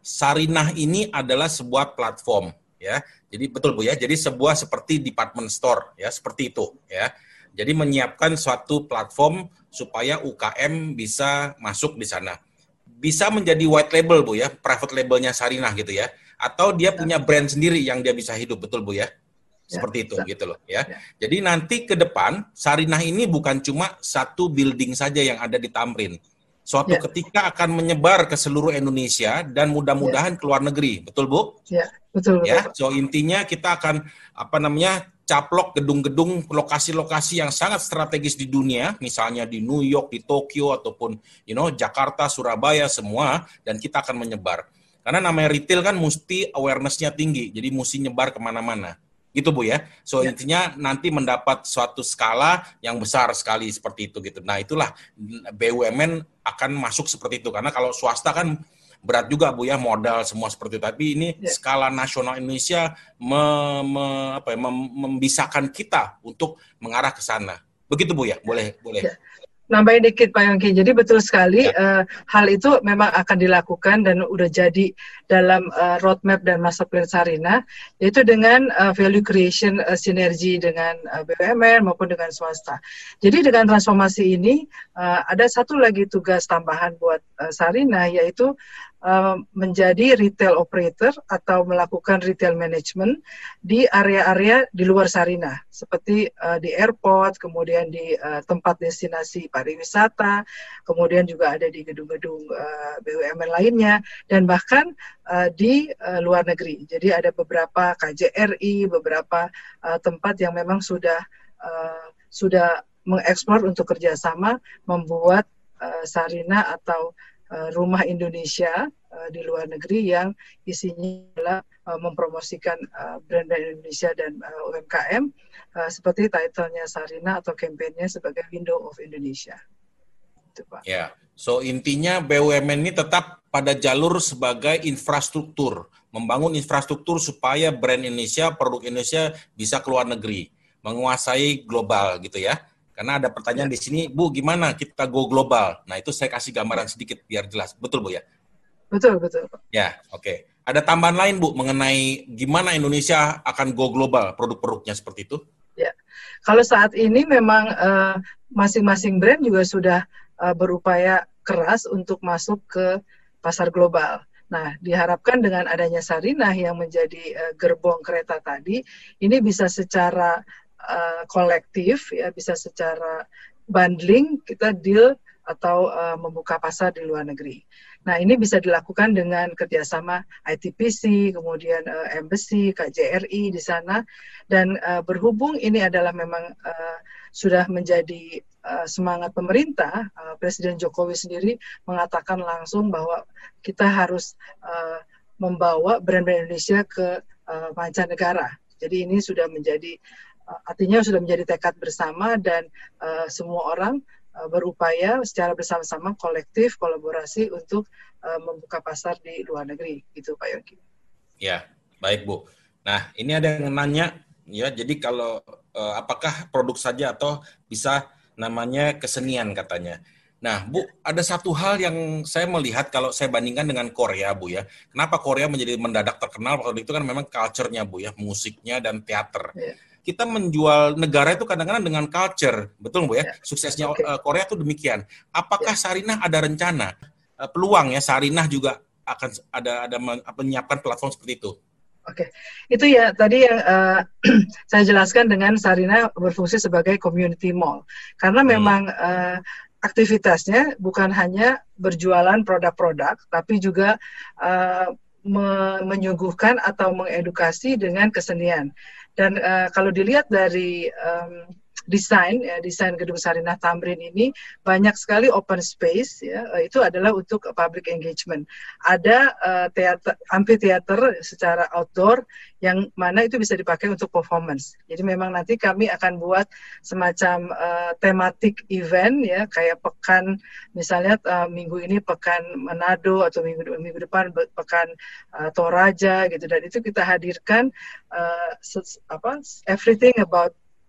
Sarinah ini adalah sebuah platform, ya. Jadi betul Bu ya. Jadi sebuah seperti department store, ya, seperti itu, ya. Jadi menyiapkan suatu platform supaya U K M bisa masuk di sana. Bisa menjadi white label Bu ya, private labelnya Sarinah gitu ya. Atau dia punya brand sendiri yang dia bisa hidup, betul Bu ya. Seperti itu gitu loh ya. Jadi nanti ke depan Sarinah ini bukan cuma satu building saja yang ada di Tamrin. Suatu ketika akan menyebar ke seluruh Indonesia dan mudah-mudahan ke luar negeri, betul Bu? Ya, betul, betul. Ya, so intinya kita akan apa namanya caplok gedung-gedung lokasi-lokasi yang sangat strategis di dunia, misalnya di New York, di Tokyo ataupun you know Jakarta, Surabaya semua, dan kita akan menyebar. Karena namanya retail kan mesti awareness-nya tinggi, jadi mesti nyebar kemana-mana. Gitu Bu ya. So ya. Intinya nanti mendapat suatu skala yang besar sekali seperti itu gitu. Nah itulah B U M N akan masuk seperti itu, karena kalau swasta kan berat juga Bu ya, modal semua seperti itu. Tapi ini ya. Skala nasional Indonesia me, me, apa ya, mem, membisakan kita untuk mengarah ke sana. Begitu Bu ya, boleh boleh. Ya. Nambahin dikit Pak Yongki, jadi betul sekali ya. uh, hal itu memang akan dilakukan dan udah jadi dalam uh, roadmap dan master plan Sarinah, yaitu dengan uh, value creation uh, sinergi dengan uh, B U M N maupun dengan swasta. Jadi dengan transformasi ini uh, ada satu lagi tugas tambahan buat uh, Sarinah, yaitu uh, menjadi retail operator atau melakukan retail management di area-area di luar Sarinah, seperti uh, di airport, kemudian di uh, tempat destinasi pariwisata, kemudian juga ada di gedung-gedung uh, B U M N lainnya, dan bahkan uh, di uh, luar negeri. Jadi ada beberapa K J R I, beberapa uh, tempat yang memang sudah uh, sudah mengeksplor untuk kerjasama membuat uh, Sarinah atau uh, Rumah Indonesia uh, di luar negeri yang isinya adalah uh, mempromosikan uh, brand-brand Indonesia dan uh, U M K M. Uh, seperti title-nya Sarinah atau kampanye sebagai Window of Indonesia. Itu, Pak. Ya, so intinya B U M N ini tetap pada jalur sebagai infrastruktur, membangun infrastruktur supaya brand Indonesia, produk Indonesia bisa keluar negeri, menguasai global gitu ya. Karena ada pertanyaan ya. Di sini, Bu, gimana kita go global? Nah, itu saya kasih gambaran sedikit biar jelas. Betul, Bu ya? Betul, betul. Ya, oke. Okay. Ada tambahan lain, Bu, mengenai gimana Indonesia akan go global, produk-produknya seperti itu? Ya, kalau saat ini memang uh, masing-masing brand juga sudah uh, berupaya keras untuk masuk ke pasar global. Nah, diharapkan dengan adanya Sarinah yang menjadi uh, gerbong kereta tadi, ini bisa secara uh, kolektif, ya, bisa secara bundling kita deal atau uh, membuka pasar di luar negeri. Nah, ini bisa dilakukan dengan kerjasama I T P C, kemudian uh, embassy, K J R I di sana, dan uh, berhubung ini adalah memang uh, sudah menjadi uh, semangat pemerintah, uh, Presiden Jokowi sendiri mengatakan langsung bahwa kita harus uh, membawa brand-brand Indonesia ke uh, mancanegara. Jadi ini sudah menjadi, uh, artinya sudah menjadi tekad bersama dan uh, semua orang berupaya secara bersama-sama kolektif kolaborasi untuk uh, membuka pasar di luar negeri, gitu Pak Yongki. Ya, baik Bu. Nah, ini ada yang nanya, ya. Jadi kalau uh, apakah produk saja atau bisa namanya kesenian katanya. Nah, Bu, ada satu hal yang saya melihat kalau saya bandingkan dengan Korea, Bu ya. Kenapa Korea menjadi mendadak terkenal? Waktu itu kan memang culture-nya, Bu ya, musiknya dan teater. Ya. Kita menjual negara itu kadang-kadang dengan culture, betul Bu ya? Suksesnya okay. Korea itu demikian. Apakah yeah. Sarinah ada rencana, peluang ya Sarinah juga akan ada ada menyiapkan platform seperti itu? Oke, okay. Itu ya tadi yang uh, saya jelaskan dengan Sarinah berfungsi sebagai community mall, karena memang hmm. uh, aktivitasnya bukan hanya berjualan produk-produk, tapi juga uh, me- menyuguhkan atau mengedukasi dengan kesenian. Dan uh, kalau dilihat dari um, desain, ya, desain gedung Sarinah Tamrin ini banyak sekali open space, ya, itu adalah untuk public engagement. Ada uh, teater, amphitheater secara outdoor yang mana itu bisa dipakai untuk performance. Jadi memang nanti kami akan buat semacam uh, tematik event, ya, kayak pekan, misalnya uh, minggu ini pekan Manado atau minggu minggu depan pekan uh, Toraja, gitu. Dan itu kita hadirkan uh, apa everything about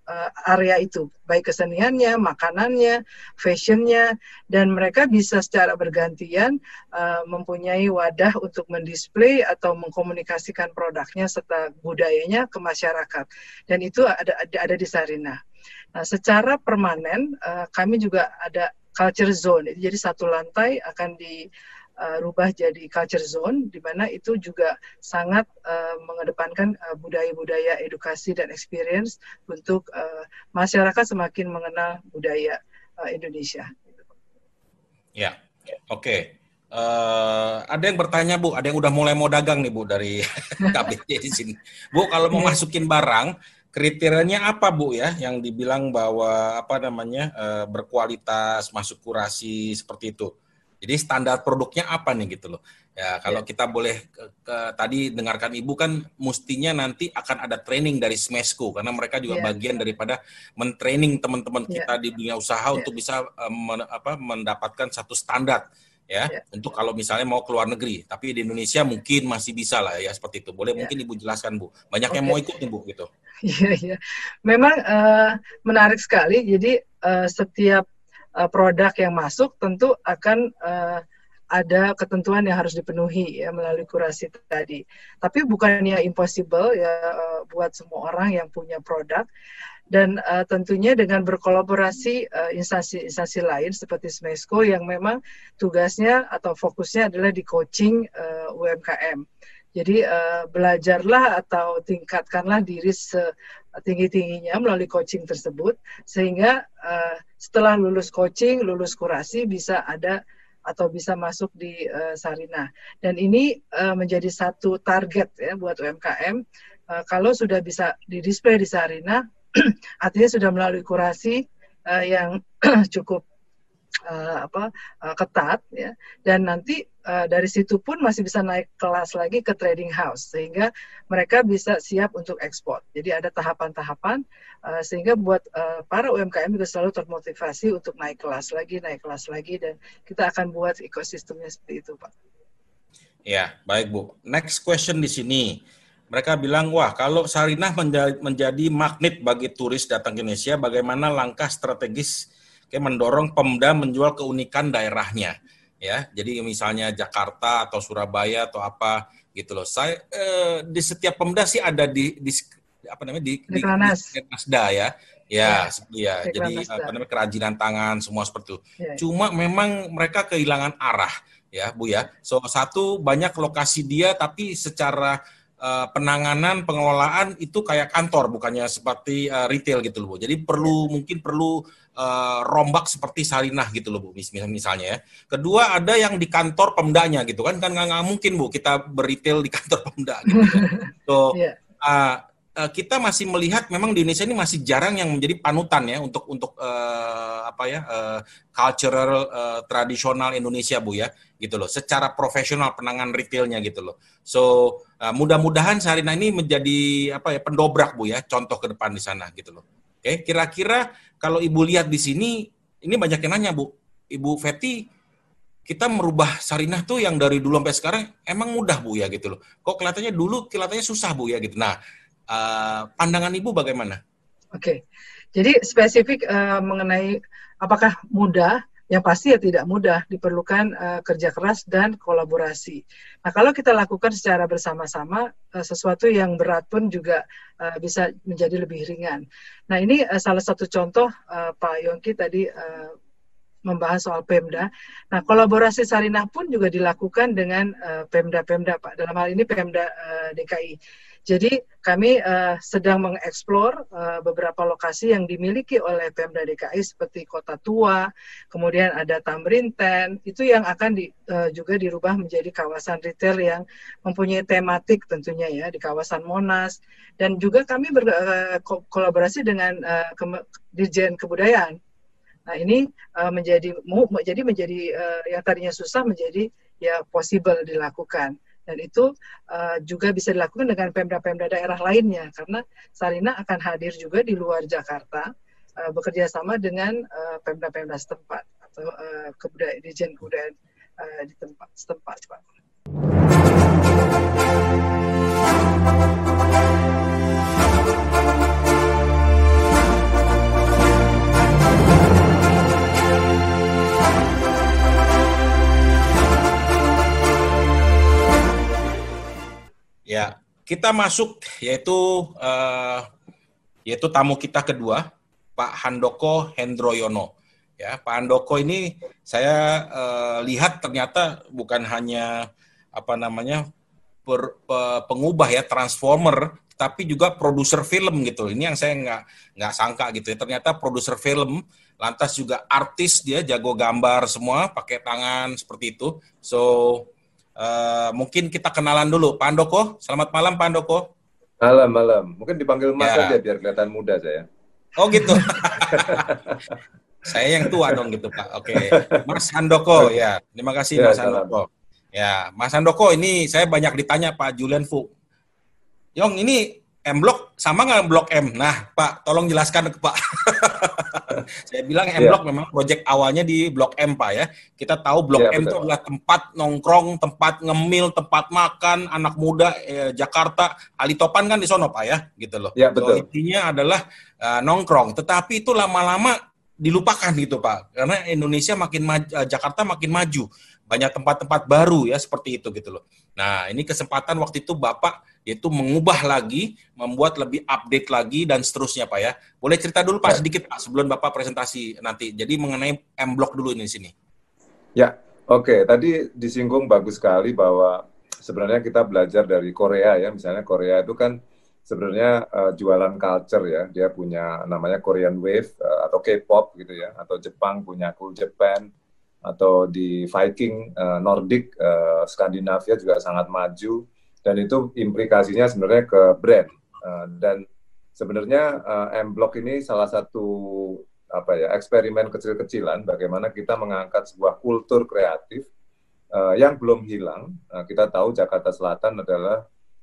uh, area itu, baik keseniannya, makanannya, fashionnya, dan mereka bisa secara bergantian uh, mempunyai wadah untuk mendisplay atau mengkomunikasikan produknya serta budayanya ke masyarakat. Dan itu ada ada, ada di Sarinah. Nah, secara permanen uh, kami juga ada culture zone. Jadi satu lantai akan di Uh, rubah jadi culture zone, di mana itu juga sangat uh, mengedepankan uh, budaya-budaya edukasi dan experience untuk uh, masyarakat semakin mengenal budaya uh, Indonesia. Ya, oke. Okay. Uh, ada yang bertanya, Bu, ada yang udah mulai mau dagang nih, Bu, dari K B C di sini. Bu, kalau mau masukin barang, kriterianya apa, Bu, ya, yang dibilang bahwa apa namanya uh, berkualitas, masuk kurasi seperti itu? Jadi standar produknya apa nih gitu loh. Ya kalau yeah. kita boleh ke, ke, tadi dengarkan Ibu kan mestinya nanti akan ada training dari Smesco karena mereka juga yeah. bagian daripada mentraining teman-teman yeah. kita di dunia usaha yeah. untuk bisa uh, men, apa, mendapatkan satu standar ya yeah. untuk kalau misalnya mau ke luar negeri. Tapi di Indonesia mungkin masih bisa lah ya seperti itu. Boleh yeah. mungkin Ibu jelaskan, Bu. Banyak okay. yang mau ikut nih, Bu gitu. Iya yeah, iya. Yeah. Memang uh, menarik sekali. Jadi uh, setiap produk yang masuk tentu akan uh, ada ketentuan yang harus dipenuhi ya melalui kurasi tadi. Tapi bukannya impossible ya uh, buat semua orang yang punya produk, dan uh, tentunya dengan berkolaborasi uh, instansi-instansi lain seperti Smesco yang memang tugasnya atau fokusnya adalah di coaching uh, U M K M. Jadi uh, belajarlah atau tingkatkanlah diri setinggi-tingginya melalui coaching tersebut, sehingga uh, setelah lulus coaching, lulus kurasi bisa ada atau bisa masuk di uh, Sarinah. Dan ini uh, menjadi satu target ya buat U M K M. Uh, kalau sudah bisa didisplay di Sarinah, artinya sudah melalui kurasi uh, yang cukup Uh, apa uh, ketat ya, dan nanti uh, dari situ pun masih bisa naik kelas lagi ke trading house sehingga mereka bisa siap untuk ekspor. Jadi ada tahapan-tahapan uh, sehingga buat uh, para U M K M juga selalu termotivasi untuk naik kelas lagi, naik kelas lagi, dan kita akan buat ekosistemnya seperti itu, Pak. Ya, baik Bu. Next question di sini. Mereka bilang, wah kalau Sarinah menjadi, menjadi magnet bagi turis datang ke Indonesia, bagaimana langkah strategis kayak mendorong Pemda menjual keunikan daerahnya, ya. Jadi misalnya Jakarta atau Surabaya atau apa gitu loh. Saya eh, di setiap Pemda sih ada di, di apa namanya di di, di Nasda ya, ya, ya. ya. Jadi apa namanya kerajinan tangan semua seperti itu. Ya, ya. Cuma memang mereka kehilangan arah, ya Bu ya. So satu banyak lokasi dia, tapi secara Uh, penanganan pengelolaan itu kayak kantor bukannya seperti uh, retail gitu loh Bu. Jadi perlu ya. mungkin perlu uh, rombak seperti Sarinah gitu loh Bu misalnya ya. Kedua ada yang di kantor Pemdanya gitu kan kan nggak mungkin Bu kita berretail di kantor Pemda gitu. So ya. uh, uh, kita masih melihat memang di Indonesia ini masih jarang yang menjadi panutan ya untuk untuk uh, apa ya uh, cultural uh, tradisional Indonesia Bu ya gitu loh. Secara profesional penanganan retailnya gitu loh. So uh, mudah-mudahan Sarinah ini menjadi apa ya pendobrak Bu ya, contoh ke depan di sana gitu loh. Oke, kira-kira kalau Ibu lihat di sini, ini banyak yang nanya Bu, Ibu Fetty, kita merubah Sarinah tuh yang dari dulu sampai sekarang emang mudah Bu ya gitu loh. Kok kelihatannya dulu kelihatannya susah Bu ya gitu. Nah, uh, pandangan Ibu bagaimana? Oke, jadi spesifik uh, mengenai apakah mudah? Yang pasti ya tidak mudah, diperlukan uh, kerja keras dan kolaborasi. Nah kalau kita lakukan secara bersama-sama, uh, sesuatu yang berat pun juga uh, bisa menjadi lebih ringan. Nah ini uh, salah satu contoh uh, Pak Yongki tadi uh, membahas soal Pemda. Nah kolaborasi Sarinah pun juga dilakukan dengan uh, Pemda-Pemda Pak, dalam hal ini Pemda uh, D K I. Jadi kami uh, sedang mengeksplor uh, beberapa lokasi yang dimiliki oleh Pemda D K I seperti Kota Tua, kemudian ada Tamrinten, itu yang akan di, uh, juga dirubah menjadi kawasan retail yang mempunyai tematik tentunya ya di kawasan Monas, dan juga kami berkolaborasi uh, dengan uh, ke- Dirjen Kebudayaan. Nah ini uh, menjadi mu, jadi menjadi uh, yang tadinya susah menjadi ya possible dilakukan. Dan itu uh, juga bisa dilakukan dengan Pemda-Pemda daerah lainnya, karena Sarinah akan hadir juga di luar Jakarta, uh, bekerja sama dengan uh, Pemda-Pemda setempat, atau uh, kebudayaan, Dirjen Kebudayaan uh, di tempat setempat, Pak. Ya, kita masuk yaitu uh, yaitu tamu kita kedua, Pak Handoko Hendroyono. Ya, Pak Handoko ini saya uh, lihat ternyata bukan hanya apa namanya per, pe, pengubah ya transformer, tapi juga produser film gitu. Ini yang saya nggak nggak sangka gitu ya. Ternyata produser film, lantas juga artis, dia jago gambar semua, pakai tangan seperti itu. So Uh, mungkin kita kenalan dulu. Pak Handoko, selamat malam Pak Handoko. Malam, malam. Mungkin dipanggil Mas ya. Saja biar kelihatan muda saya. Oh gitu. Saya yang tua dong gitu Pak. Oke, Mas Handoko ya. Terima kasih ya, Mas Handoko. Salam. Ya, Mas Handoko ini saya banyak ditanya Pak Julian Fu. Yong ini M-Block sama nggak Blok M? Nah Pak, tolong jelaskan ke Pak. Saya bilang M-Block yeah. memang proyek awalnya di Blok M Pak ya. Kita tahu Blok yeah, M itu adalah tempat nongkrong, tempat ngemil, tempat makan, anak muda eh, Jakarta. Ali Topan kan di sono Pak ya, gitu loh. Yeah, betul. So, intinya adalah uh, nongkrong. Tetapi itu lama-lama dilupakan gitu Pak. Karena Indonesia makin maju, uh, Jakarta makin maju. Banyak tempat-tempat baru ya seperti itu gitu loh. Nah ini kesempatan waktu itu Bapak yaitu mengubah lagi, membuat lebih update lagi dan seterusnya Pak ya. Boleh cerita dulu Pak sedikit Pak sebelum Bapak presentasi nanti. Jadi mengenai M-Block dulu ini di sini. Ya, oke. Okay. Tadi disinggung bagus sekali bahwa sebenarnya kita belajar dari Korea ya. Misalnya Korea itu kan sebenarnya uh, jualan culture ya. Dia punya namanya Korean Wave uh, atau K-pop gitu ya. Atau Jepang punya Cool Japan. Atau di Viking, uh, Nordic, uh, Skandinavia juga sangat maju, dan itu implikasinya sebenarnya ke brand. Uh, dan sebenarnya uh, M-Block ini salah satu apa ya eksperimen kecil-kecilan bagaimana kita mengangkat sebuah kultur kreatif uh, yang belum hilang. Uh, kita tahu Jakarta Selatan adalah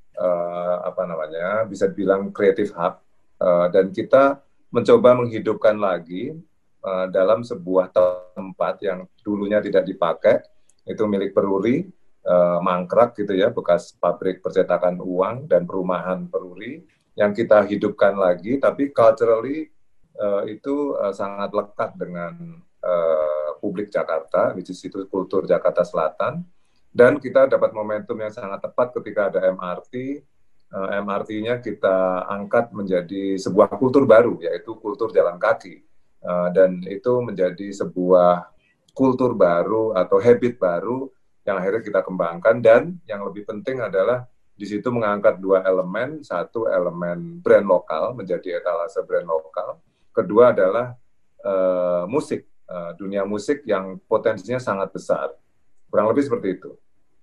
uh, apa namanya bisa dibilang creative hub, uh, dan kita mencoba menghidupkan lagi Uh, dalam sebuah tempat yang dulunya tidak dipakai, itu milik Peruri, uh, mangkrak gitu ya, bekas pabrik percetakan uang dan perumahan Peruri, yang kita hidupkan lagi, tapi culturally uh, itu uh, sangat lekat dengan uh, publik Jakarta, which is itu kultur Jakarta Selatan, dan kita dapat momentum yang sangat tepat ketika ada M R T, uh, M R T-nya kita angkat menjadi sebuah kultur baru, yaitu kultur jalan kaki. Uh, dan itu menjadi sebuah kultur baru atau habit baru yang akhirnya kita kembangkan, dan yang lebih penting adalah di situ mengangkat dua elemen, satu elemen brand lokal menjadi etalase brand lokal, kedua adalah uh, musik, uh, dunia musik yang potensinya sangat besar, kurang lebih seperti itu.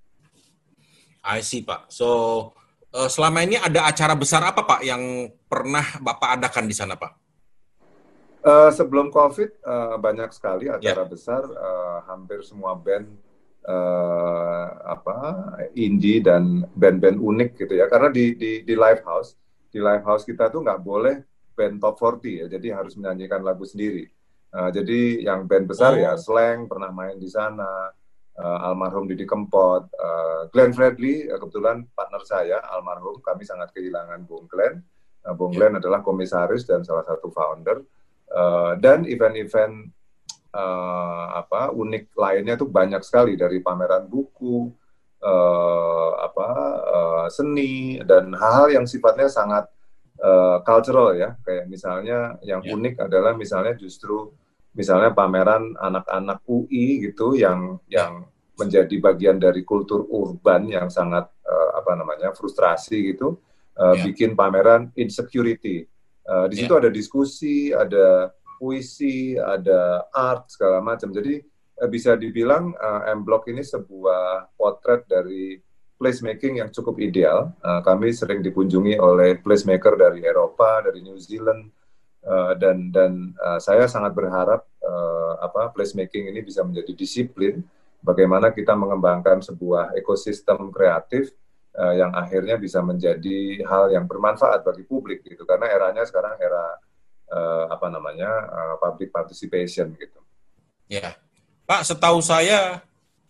I see Pak. So uh, selama ini ada acara besar apa Pak yang pernah Bapak adakan di sana Pak? Uh, sebelum COVID uh, banyak sekali acara yeah. besar, uh, hampir semua band uh, apa indie dan band-band unik gitu ya. Karena di di di live house, di live house kita tuh nggak boleh band top empat puluh ya. Jadi harus menyanyikan lagu sendiri. Uh, jadi yang band besar oh. ya Slang pernah main di sana, uh, almarhum Didi Kempot, uh, Glenn Fredly uh, kebetulan partner saya almarhum. Kami sangat kehilangan Bung Glenn. Uh, Bung yeah. Glenn adalah komisaris dan salah satu founder. Uh, dan event-event uh, apa unik lainnya tuh banyak sekali, dari pameran buku, uh, apa uh, seni dan hal-hal yang sifatnya sangat uh, cultural ya, kayak misalnya yang yeah. unik adalah misalnya justru misalnya pameran anak-anak U I gitu yang yang menjadi bagian dari kultur urban yang sangat uh, apa namanya frustrasi gitu, uh, yeah. bikin pameran insecurity. Uh, di situ yeah. ada diskusi, ada puisi, ada art, segala macam. Jadi uh, bisa dibilang uh, M-Block ini sebuah potret dari placemaking yang cukup ideal. Uh, kami sering dikunjungi oleh placemaker dari Eropa, dari New Zealand, uh, dan dan uh, saya sangat berharap uh, apa placemaking ini bisa menjadi disiplin. Bagaimana kita mengembangkan sebuah ekosistem kreatif Uh, yang akhirnya bisa menjadi hal yang bermanfaat bagi publik gitu, karena eranya sekarang era uh, apa namanya uh, public participation gitu. Ya, Pak, setahu saya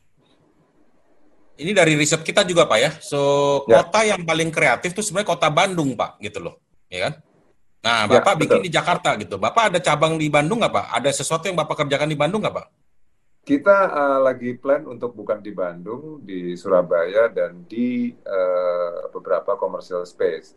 ini dari riset kita juga Pak ya, so ya. Kota yang paling kreatif itu sebenarnya kota Bandung Pak, gitu loh, ya kan? Nah, Bapak ya, bikin betul. Di Jakarta gitu, Bapak ada cabang di Bandung nggak Pak? Ada sesuatu yang Bapak kerjakan di Bandung nggak Pak? Kita uh, lagi plan untuk buka di Bandung, di Surabaya, dan di uh, beberapa commercial space.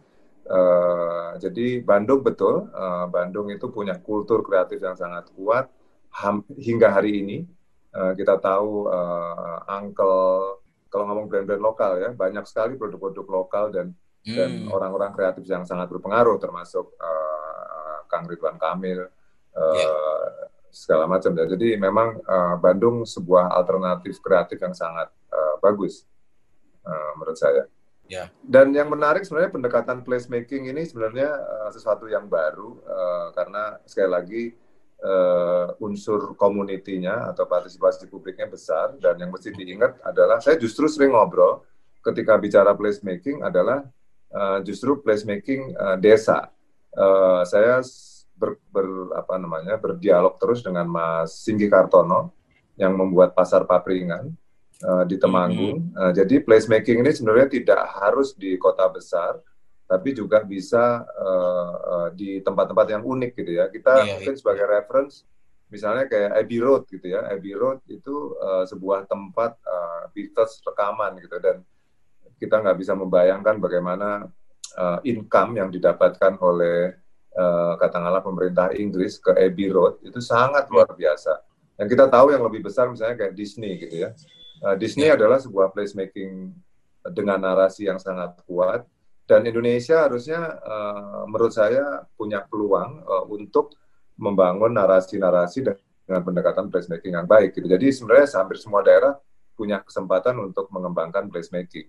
Uh, jadi Bandung betul, uh, Bandung itu punya kultur kreatif yang sangat kuat. Ham, hingga hari ini uh, kita tahu uh, Uncle, kalau ngomong brand-brand lokal ya, banyak sekali produk-produk lokal dan hmm. dan orang-orang kreatif yang sangat berpengaruh, termasuk uh, Kang Ridwan Kamil, uh, yeah. segala macam ya. Jadi memang uh, Bandung sebuah alternatif kreatif yang sangat uh, bagus uh, menurut saya. Yeah. Dan yang menarik sebenarnya pendekatan placemaking ini sebenarnya uh, sesuatu yang baru uh, karena sekali lagi uh, unsur komunitinya atau partisipasi publiknya besar, dan yang mesti diingat adalah saya justru sering ngobrol ketika bicara placemaking adalah uh, justru placemaking uh, desa. Uh, saya ber, ber apa namanya berdialog terus dengan Mas Singgi Kartono yang membuat Pasar Papringan uh, di Temanggung. Mm-hmm. Uh, jadi placemaking ini sebenarnya tidak harus di kota besar, tapi juga bisa uh, uh, di tempat-tempat yang unik gitu ya. Kita yeah, mungkin yeah. sebagai reference, misalnya kayak Abbey Road gitu ya. Abbey Road itu uh, sebuah tempat uh, Beatles rekaman gitu, dan kita nggak bisa membayangkan bagaimana uh, income yang didapatkan oleh uh, katakanlah pemerintah Inggris ke Abbey Road itu sangat luar biasa. Yang kita tahu yang lebih besar misalnya kayak Disney gitu ya. Uh, Disney yeah. adalah sebuah placemaking dengan narasi yang sangat kuat, dan Indonesia harusnya uh, menurut saya punya peluang uh, untuk membangun narasi-narasi dengan pendekatan placemaking yang baik gitu. Jadi sebenarnya hampir semua daerah punya kesempatan untuk mengembangkan placemaking.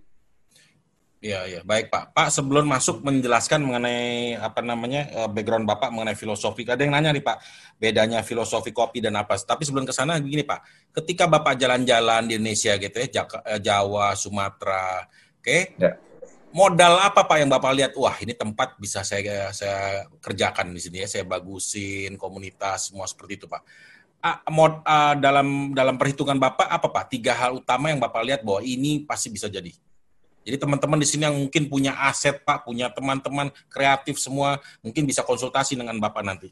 Iya, iya, baik Pak. Pak, sebelum masuk menjelaskan mengenai apa namanya background Bapak mengenai filosofi, ada yang nanya nih Pak, bedanya filosofi kopi dan apa? Tapi sebelum ke sana begini Pak, ketika Bapak jalan-jalan di Indonesia gitu ya, Jawa, Sumatera, oke, okay? Ya. Modal apa Pak yang Bapak lihat? Wah, ini tempat bisa saya saya kerjakan di sini ya, saya bagusin komunitas semua seperti itu Pak. Ah, mod, ah, dalam dalam perhitungan Bapak apa Pak? Tiga hal utama yang Bapak lihat bahwa ini pasti bisa jadi. Jadi teman-teman di sini yang mungkin punya aset Pak, punya teman-teman kreatif semua, mungkin bisa konsultasi dengan Bapak nanti.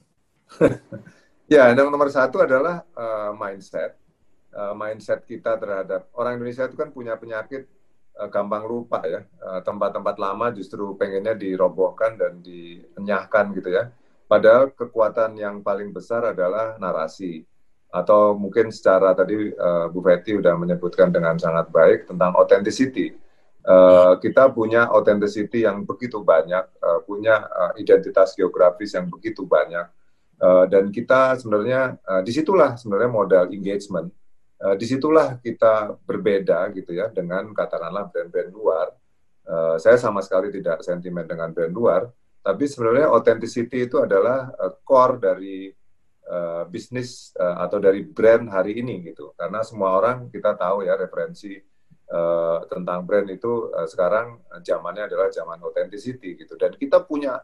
Ya, yang nomor satu adalah uh, mindset. Uh, mindset kita terhadap orang Indonesia itu kan punya penyakit uh, gampang lupa ya. Uh, tempat-tempat lama justru pengennya dirobohkan dan dienyahkan gitu ya. Padahal kekuatan yang paling besar adalah narasi. Atau mungkin secara tadi uh, Bu Fetty udah menyebutkan dengan sangat baik tentang authenticity. Uh, kita punya authenticity yang begitu banyak, uh, punya uh, identitas geografis yang begitu banyak, uh, dan kita sebenarnya uh, disitulah sebenarnya modal engagement, uh, disitulah kita berbeda gitu ya dengan katakanlah brand-brand luar. Uh, saya sama sekali tidak sentimen dengan brand luar, tapi sebenarnya authenticity itu adalah uh, core dari uh, bisnis uh, atau dari brand hari ini gitu, karena semua orang kita tahu ya referensi Uh, tentang brand itu uh, sekarang zamannya adalah zaman authenticity gitu, dan kita punya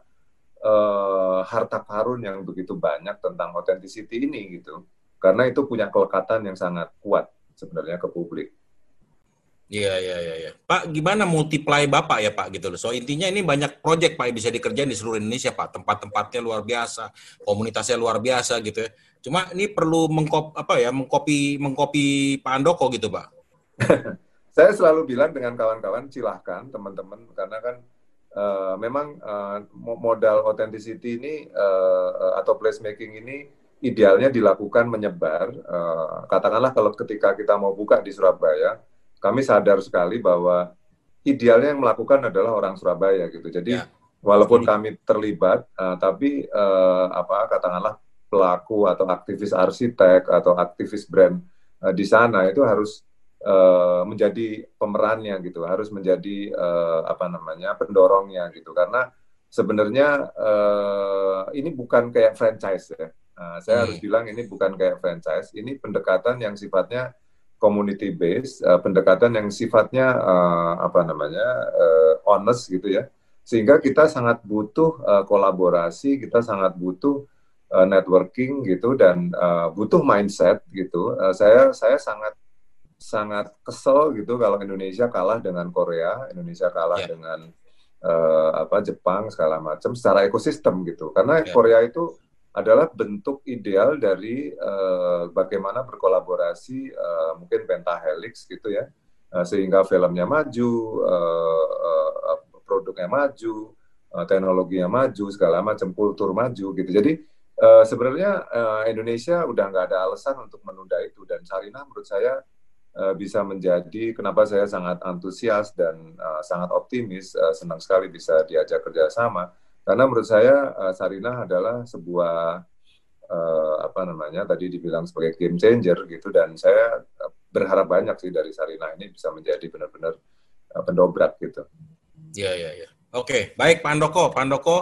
uh, harta karun yang begitu banyak tentang authenticity ini gitu, karena itu punya kelekatan yang sangat kuat sebenarnya ke publik. Iya, iya, iya. Ya. Pak, gimana multiply Bapak ya Pak gitu loh. So intinya ini banyak proyek Pak yang bisa dikerjain di seluruh Indonesia Pak. Tempat-tempatnya luar biasa, komunitasnya luar biasa gitu ya. Cuma ini perlu mengkop apa ya, mengkopi mengkopi Pak Andoko gitu Pak. Saya selalu bilang dengan kawan-kawan, silahkan teman-teman, karena kan uh, memang uh, modal authenticity ini uh, atau placemaking ini idealnya dilakukan menyebar. Uh, katakanlah kalau ketika kita mau buka di Surabaya, kami sadar sekali bahwa idealnya yang melakukan adalah orang Surabaya gitu. Jadi ya. Walaupun kami terlibat, uh, tapi uh, apa katakanlah pelaku atau aktivis arsitek atau aktivis brand uh, di sana itu harus Uh, menjadi pemerannya gitu, harus menjadi uh, apa namanya pendorongnya gitu, karena sebenarnya uh, ini bukan kayak franchise ya. Uh, saya hmm. harus bilang ini bukan kayak franchise, ini pendekatan yang sifatnya community based, uh, pendekatan yang sifatnya uh, apa namanya uh, honest gitu ya, sehingga kita sangat butuh uh, kolaborasi, kita sangat butuh uh, networking gitu, dan uh, butuh mindset gitu. Uh, saya saya sangat sangat kesel gitu kalau Indonesia kalah dengan Korea, Indonesia kalah yeah. dengan uh, apa Jepang segala macam secara ekosistem gitu. Karena yeah. Korea itu adalah bentuk ideal dari uh, bagaimana berkolaborasi uh, mungkin pentahelix gitu ya, uh, sehingga filmnya maju, uh, uh, produknya maju, uh, teknologinya maju, segala macam, kultur maju gitu. Jadi uh, sebenarnya uh, Indonesia udah nggak ada alasan untuk menunda itu, dan Sarinah menurut saya uh, bisa menjadi, kenapa saya sangat antusias dan uh, sangat optimis, uh, senang sekali bisa diajak kerjasama. Karena menurut saya uh, Sarinah adalah sebuah uh, apa namanya tadi dibilang sebagai game changer gitu, dan saya uh, berharap banyak sih dari Sarinah ini bisa menjadi benar-benar uh, pendobrak gitu. Iya, iya, iya. Oke, baik Pak Handoko. Pak Handoko,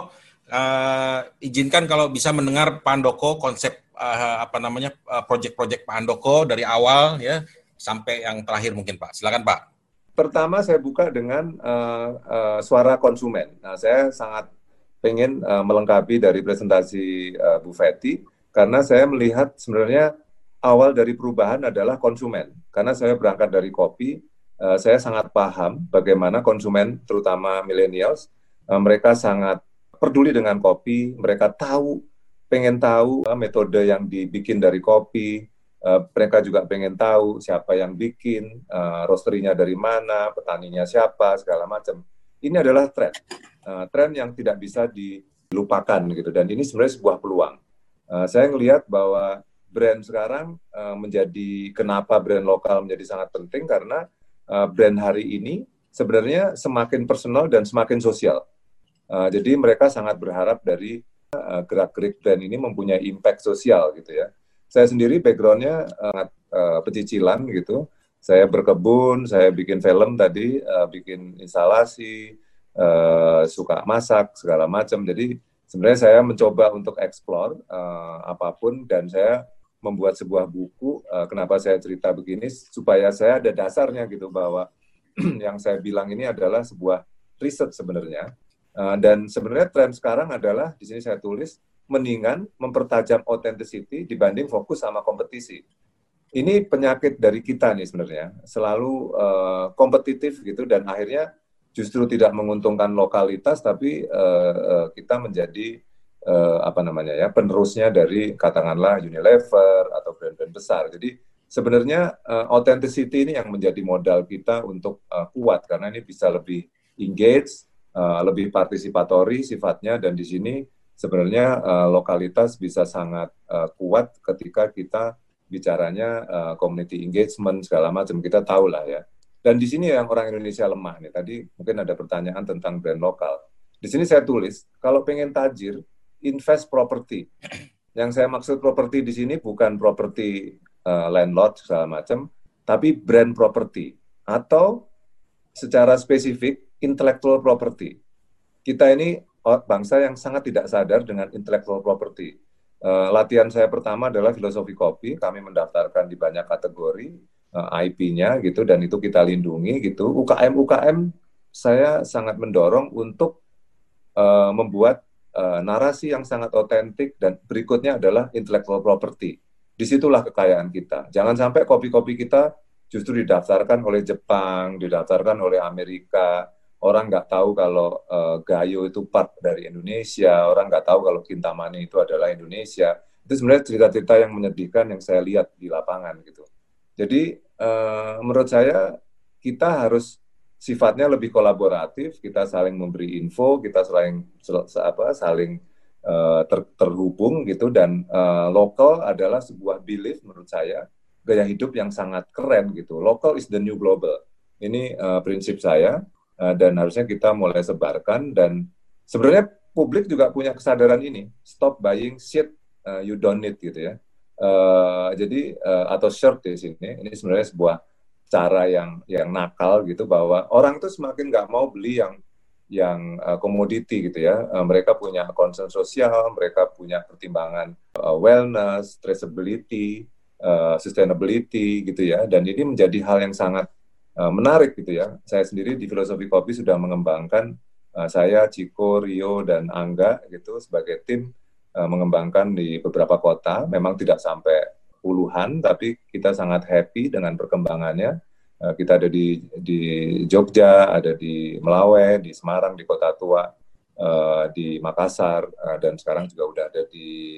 uh, izinkan kalau bisa mendengar Pak Handoko konsep uh, apa namanya uh, proyek-proyek Pak Handoko dari awal ya sampai yang terakhir mungkin Pak. Silakan Pak. Pertama saya buka dengan uh, uh, suara konsumen. Nah, saya sangat pengen uh, melengkapi dari presentasi uh, Bu Fetty, karena saya melihat sebenarnya awal dari perubahan adalah konsumen. Karena saya berangkat dari kopi, uh, saya sangat paham bagaimana konsumen, terutama millennials, uh, mereka sangat peduli dengan kopi, mereka tahu, pengen tahu uh, metode yang dibikin dari kopi, uh, mereka juga pengen tahu siapa yang bikin, uh, roasterinya dari mana, petaninya siapa, segala macam. Ini adalah tren. Uh, tren yang tidak bisa dilupakan gitu, dan ini sebenarnya sebuah peluang. Uh, saya melihat bahwa brand sekarang uh, menjadi, kenapa brand lokal menjadi sangat penting, karena uh, brand hari ini sebenarnya semakin personal dan semakin sosial. Uh, jadi mereka sangat berharap dari uh, gerak-gerik brand ini mempunyai impact sosial gitu ya. Saya sendiri background-nya uh, uh, pecicilan gitu. Saya berkebun, saya bikin film tadi, uh, bikin instalasi, Uh, suka masak segala macam. Jadi sebenarnya saya mencoba untuk explore uh, apapun, dan saya membuat sebuah buku. Uh, kenapa saya cerita begini, supaya saya ada dasarnya gitu, bahwa yang saya bilang ini adalah sebuah riset sebenarnya. Uh, dan sebenarnya tren sekarang adalah, di sini saya tulis, mendingan mempertajam authenticity dibanding fokus sama kompetisi. Ini penyakit dari kita nih sebenarnya, selalu uh, kompetitif gitu, dan akhirnya justru tidak menguntungkan lokalitas, tapi uh, uh, kita menjadi uh, apa namanya ya penerusnya dari katakanlah Unilever atau brand-brand besar. Jadi sebenarnya uh, authenticity ini yang menjadi modal kita untuk uh, kuat, karena ini bisa lebih engage, uh, lebih partisipatori sifatnya, dan di sini sebenarnya uh, lokalitas bisa sangat uh, kuat ketika kita bicaranya uh, community engagement segala macam, kita tahu lah ya. Dan di sini yang orang Indonesia lemah nih. Tadi mungkin ada pertanyaan tentang brand lokal. Di sini saya tulis, kalau pengen tajir, invest property. Yang saya maksud properti di sini bukan properti uh, landlord segala macam, tapi brand property, atau secara spesifik intellectual property. Kita ini bangsa yang sangat tidak sadar dengan intellectual property. Uh, latihan saya pertama adalah filosofi kopi. Kami mendaftarkan di banyak kategori I P-nya gitu, dan itu kita lindungi gitu. U K M U K M saya sangat mendorong untuk uh, membuat uh, narasi yang sangat otentik, dan berikutnya adalah intellectual property. Disitulah kekayaan kita. Jangan sampai kopi-kopi kita justru didaftarkan oleh Jepang, didaftarkan oleh Amerika. Orang nggak tahu kalau uh, Gayo itu part dari Indonesia, orang nggak tahu kalau Kintamani itu adalah Indonesia. Itu sebenarnya cerita-cerita yang menyedihkan yang saya lihat di lapangan gitu. Jadi uh, menurut saya kita harus sifatnya lebih kolaboratif, kita saling memberi info, kita saling apa saling uh, ter, terhubung gitu, dan uh, lokal adalah sebuah belief menurut saya, gaya hidup yang sangat keren gitu. Local is the new global. Ini uh, prinsip saya, uh, dan harusnya kita mulai sebarkan, dan sebenarnya publik juga punya kesadaran ini. Stop buying shit uh, you don't need gitu ya. Uh, jadi uh, atau shirt di sini, ini sebenarnya sebuah cara yang yang nakal gitu, bahwa orang itu semakin nggak mau beli yang yang komoditi uh, gitu ya. Uh, mereka punya concern sosial, mereka punya pertimbangan uh, wellness, traceability, uh, sustainability gitu ya. Dan ini menjadi hal yang sangat uh, menarik gitu ya. Saya sendiri di Filosofi Kopi sudah mengembangkan, uh, saya, Ciko, Rio, dan Angga gitu sebagai tim mengembangkan di beberapa kota, memang tidak sampai puluhan, tapi kita sangat happy dengan perkembangannya. Kita ada di di Jogja, ada di Melawai, di Semarang, di Kota Tua, di Makassar, dan sekarang juga udah ada di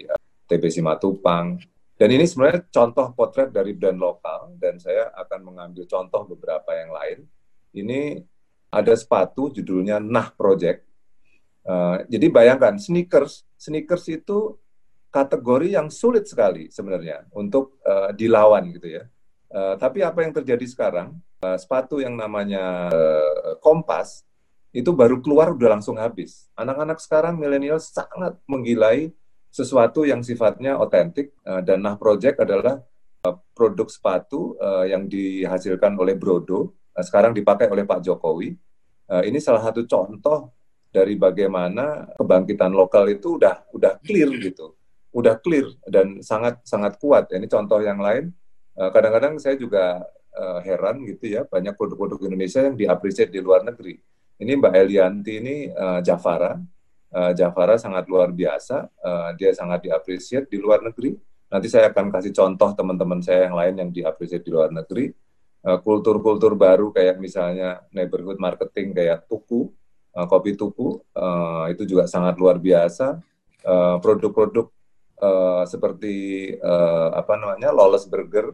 T B Simatupang. Dan ini sebenarnya contoh potret dari brand lokal, dan saya akan mengambil contoh beberapa yang lain. Ini ada sepatu judulnya Nah Project. Uh, jadi bayangkan, sneakers, sneakers itu kategori yang sulit sekali sebenarnya untuk uh, dilawan gitu ya. Uh, tapi apa yang terjadi sekarang, uh, sepatu yang namanya uh, Kompas, itu baru keluar udah langsung habis. Anak-anak sekarang milenial sangat menggilai sesuatu yang sifatnya otentik, uh, dan Nah Project adalah uh, produk sepatu uh, yang dihasilkan oleh Brodo, uh, sekarang dipakai oleh Pak Jokowi. Uh, ini salah satu contoh dari bagaimana kebangkitan lokal itu udah udah clear gitu, udah clear dan sangat sangat kuat. Ini contoh yang lain. Uh, kadang-kadang saya juga uh, heran gitu ya, banyak produk-produk Indonesia yang diapresiasi di luar negeri. Ini Mbak Elianti ini uh, Jafara. Uh, Jafara sangat luar biasa, uh, dia sangat diapresiasi di luar negeri. Nanti saya akan kasih contoh teman-teman saya yang lain yang diapresiasi di luar negeri. Uh, kultur-kultur baru kayak misalnya neighborhood marketing kayak Tuku, uh, kopi Tuku, uh, itu juga sangat luar biasa. Uh, produk-produk uh, seperti uh, apa namanya Lawless Burger,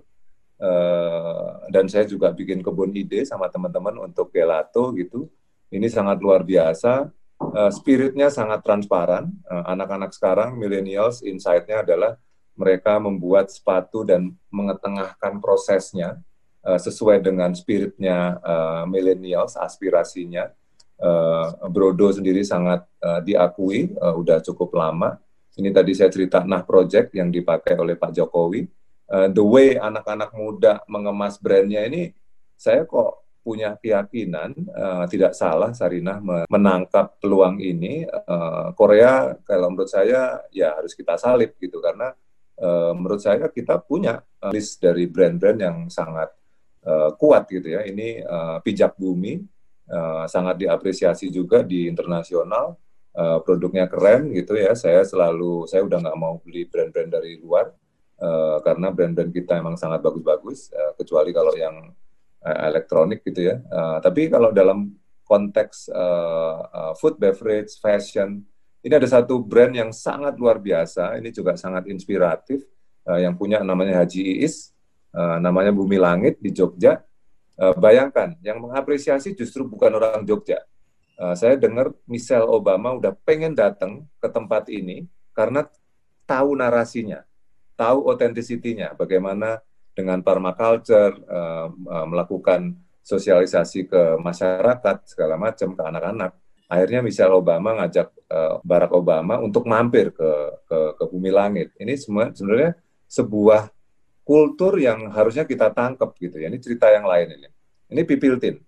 uh, dan saya juga bikin kebun ide sama teman-teman untuk gelato gitu. Ini sangat luar biasa. Uh, spiritnya sangat transparan. Uh, anak-anak sekarang, millennials, insight-nya adalah mereka membuat sepatu dan mengetengahkan prosesnya uh, sesuai dengan spiritnya uh, millennials, aspirasinya. Uh, Brodo sendiri sangat uh, diakui, uh, udah cukup lama. Ini tadi saya cerita Nah Project yang dipakai oleh Pak Jokowi. Uh, the way anak-anak muda mengemas brandnya ini, saya kok punya keyakinan uh, tidak salah Sarinah menangkap peluang ini. Uh, Korea kalau menurut saya ya harus kita salib gitu, karena uh, menurut saya kita punya uh, list dari brand-brand yang sangat uh, kuat gitu ya. Ini uh, pijak bumi, uh, sangat diapresiasi juga di internasional, uh, produknya keren gitu ya. Saya selalu, saya udah nggak mau beli brand-brand dari luar uh, karena brand-brand kita emang sangat bagus-bagus, uh, kecuali kalau yang elektronik gitu ya. Uh, tapi kalau dalam konteks uh, uh, food, beverage, fashion, ini ada satu brand yang sangat luar biasa, ini juga sangat inspiratif, uh, yang punya namanya Haji Iis, uh, namanya Bumi Langit di Jogja. Uh, bayangkan, yang mengapresiasi justru bukan orang Jogja. Uh, saya dengar Michelle Obama udah pengen datang ke tempat ini karena tahu narasinya, tahu authenticity-nya, bagaimana dengan permaculture, uh, uh, melakukan sosialisasi ke masyarakat, segala macam, ke anak-anak. Akhirnya Michelle Obama ngajak uh, Barack Obama untuk mampir ke, ke, ke Bumi Langit. Ini semua sebenarnya sebuah kultur yang harusnya kita tangkap gitu ya. Ini cerita yang lain ini. Ini Pipiltin.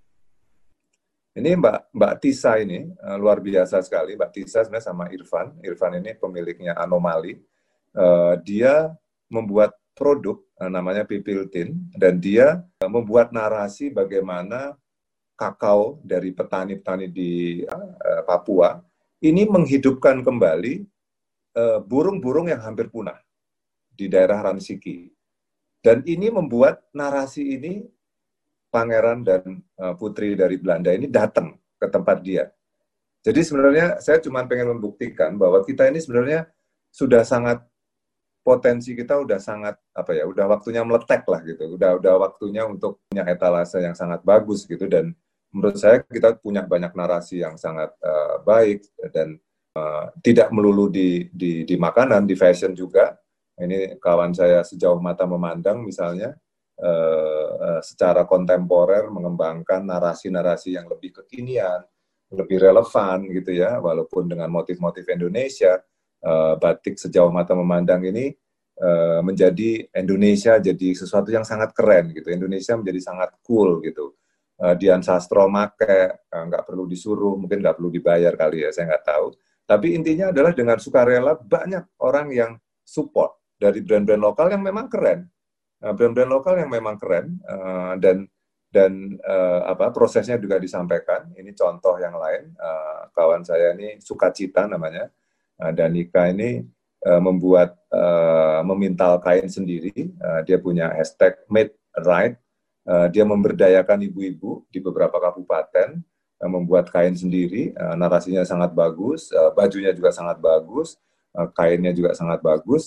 Ini Mbak Mbak Tisa ini uh, luar biasa sekali. Mbak Tisa sebenarnya sama Irfan. Irfan ini pemiliknya Anomali. Uh, dia membuat produk namanya Pipiltin, dan dia membuat narasi bagaimana kakao dari petani-petani di uh, Papua ini menghidupkan kembali uh, burung-burung yang hampir punah di daerah Ransiki. Dan ini membuat narasi ini pangeran dan uh, putri dari Belanda ini datang ke tempat dia. Jadi sebenarnya saya cuma pengen membuktikan bahwa kita ini sebenarnya sudah sangat, potensi kita udah sangat apa ya, udah waktunya meletek lah gitu, udah udah waktunya untuk punya etalase yang sangat bagus gitu. Dan menurut saya kita punya banyak narasi yang sangat uh, baik dan uh, tidak melulu di, di di makanan, di fashion juga. Ini kawan saya Sejauh Mata Memandang misalnya, uh, uh, secara kontemporer mengembangkan narasi-narasi yang lebih kekinian, lebih relevan gitu ya, walaupun dengan motif-motif Indonesia. Uh, batik Sejauh Mata Memandang ini uh, menjadi Indonesia jadi sesuatu yang sangat keren gitu. Indonesia menjadi sangat cool gitu. Uh, Dian Sastro make, uh, nggak perlu disuruh, mungkin nggak perlu dibayar kali ya, saya nggak tahu. Tapi intinya adalah dengan sukarela banyak orang yang support dari brand-brand lokal yang memang keren, uh, brand-brand lokal yang memang keren, uh, dan dan uh, apa prosesnya juga disampaikan. Ini contoh yang lain. Uh, kawan saya ini Sukacita namanya. Danika ini uh, membuat uh, memintal kain sendiri. Uh, dia punya hashtag Made Right. Uh, dia memberdayakan ibu-ibu di beberapa kabupaten, uh, membuat kain sendiri. Uh, narasinya sangat bagus, uh, bajunya juga sangat bagus, uh, kainnya juga sangat bagus.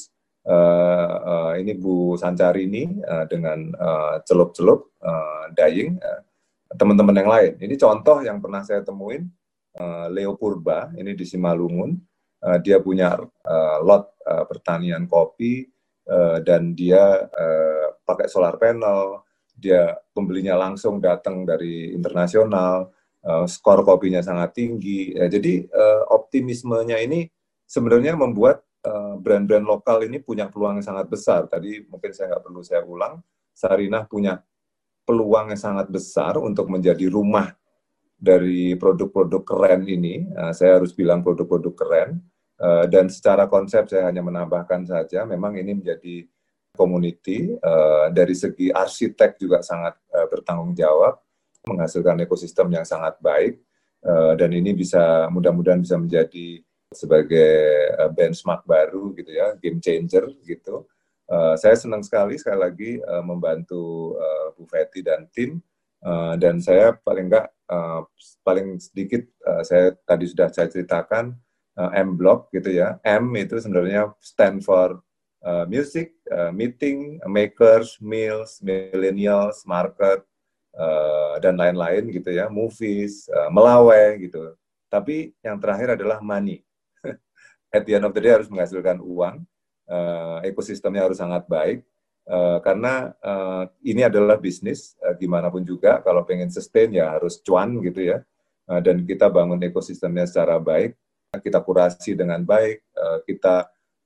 uh, uh, ini Bu Sancarini uh, dengan uh, celup-celup uh, dyeing, uh, teman-teman yang lain. Ini contoh yang pernah saya temuin, uh, Leo Purba, ini di Simalungun, uh, dia punya uh, lot uh, pertanian kopi, uh, dan dia uh, pakai solar panel, dia pembelinya langsung datang dari internasional, uh, skor kopinya sangat tinggi. Ya, jadi uh, optimismenya ini sebenarnya membuat uh, brand-brand lokal ini punya peluang yang sangat besar. Tadi mungkin saya nggak perlu saya ulang, Sarinah punya peluang yang sangat besar untuk menjadi rumah dari produk-produk keren ini. Uh, saya harus bilang produk-produk keren. Uh, dan secara konsep saya hanya menambahkan saja, memang ini menjadi community, uh, dari segi arsitek juga sangat uh, bertanggung jawab, menghasilkan ekosistem yang sangat baik, uh, dan ini bisa mudah-mudahan bisa menjadi sebagai uh, benchmark baru gitu ya, game changer gitu. Uh, saya senang sekali sekali lagi uh, membantu uh, Bu Fetty dan tim, uh, dan saya paling enggak uh, paling sedikit uh, saya tadi sudah saya ceritakan uh, M Block gitu ya. M itu sebenarnya stand for Uh, music, uh, meeting, makers, meals, millennials, market, uh, dan lain-lain gitu ya, movies, uh, melawai gitu. Tapi yang terakhir adalah money. At the end of the day harus menghasilkan uang, uh, ekosistemnya harus sangat baik, uh, karena uh, ini adalah bisnis, uh, gimana pun juga, kalau pengen sustain ya harus cuan gitu ya, uh, dan kita bangun ekosistemnya secara baik, kita kurasi dengan baik, uh, kita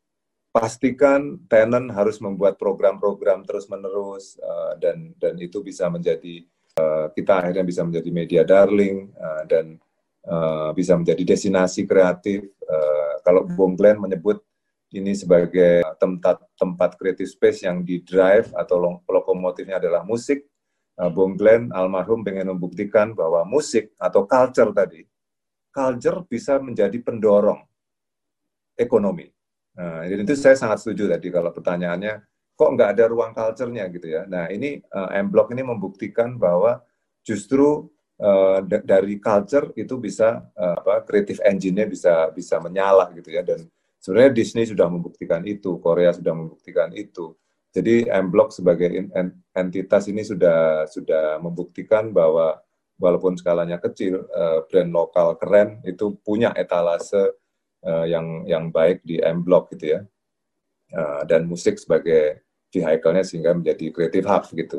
pastikan tenant harus membuat program-program terus-menerus, uh, dan dan itu bisa menjadi uh, kita akhirnya bisa menjadi media darling, uh, dan uh, bisa menjadi destinasi kreatif. Uh, kalau Bung Glenn menyebut ini sebagai tempat tempat creative space yang di drive atau lokomotifnya adalah musik, uh, Bung Glenn almarhum pengen membuktikan bahwa musik atau culture tadi, culture bisa menjadi pendorong ekonomi. Nah, jadi itu saya sangat setuju tadi kalau pertanyaannya, kok nggak ada ruang culture-nya gitu ya. Nah, ini uh, M Block ini membuktikan bahwa justru uh, d- dari culture itu bisa, uh, apa, creative engine-nya bisa bisa menyala gitu ya. Dan sebenarnya Disney sudah membuktikan itu, Korea sudah membuktikan itu. Jadi M Block sebagai in- entitas ini sudah sudah membuktikan bahwa walaupun skalanya kecil, uh, brand lokal keren itu punya etalase Uh, yang yang baik di M Block gitu ya, uh, dan musik sebagai vehicle-nya sehingga menjadi creative hub gitu.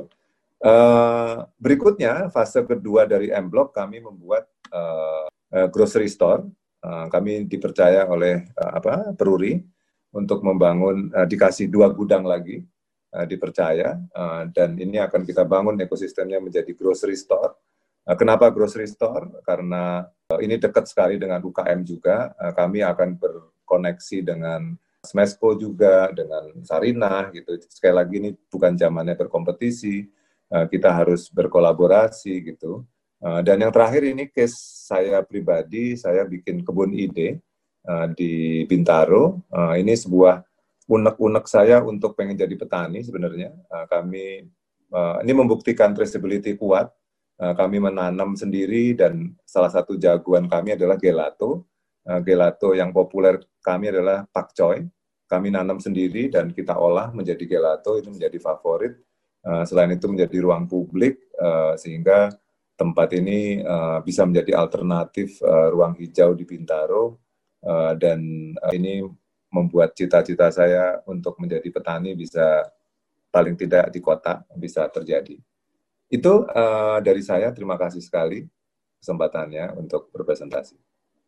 Uh, berikutnya fase kedua dari M Block kami membuat uh, uh, grocery store. Uh, kami dipercaya oleh uh, apa Peruri untuk membangun, uh, dikasih dua gudang lagi, uh, dipercaya, uh, dan ini akan kita bangun ekosistemnya menjadi grocery store. Uh, kenapa grocery store? Karena ini dekat sekali dengan U K M juga, kami akan berkoneksi dengan Smesco juga, dengan Sarinah gitu. Sekali lagi ini bukan zamannya berkompetisi, kita harus berkolaborasi gitu. Dan yang terakhir ini case saya pribadi, saya bikin kebun ide di Bintaro. Ini sebuah unek-unek saya untuk pengen jadi petani sebenarnya. Kami ini membuktikan traceability kuat. Kami menanam sendiri dan salah satu jagoan kami adalah gelato. Gelato yang populer kami adalah pakcoy. Kami nanam sendiri dan kita olah menjadi gelato, itu menjadi favorit. Selain itu menjadi ruang publik, sehingga tempat ini bisa menjadi alternatif ruang hijau di Bintaro. Dan ini membuat cita-cita saya untuk menjadi petani bisa paling tidak di kota bisa terjadi. Itu uh, dari saya, terima kasih sekali kesempatannya untuk berpresentasi.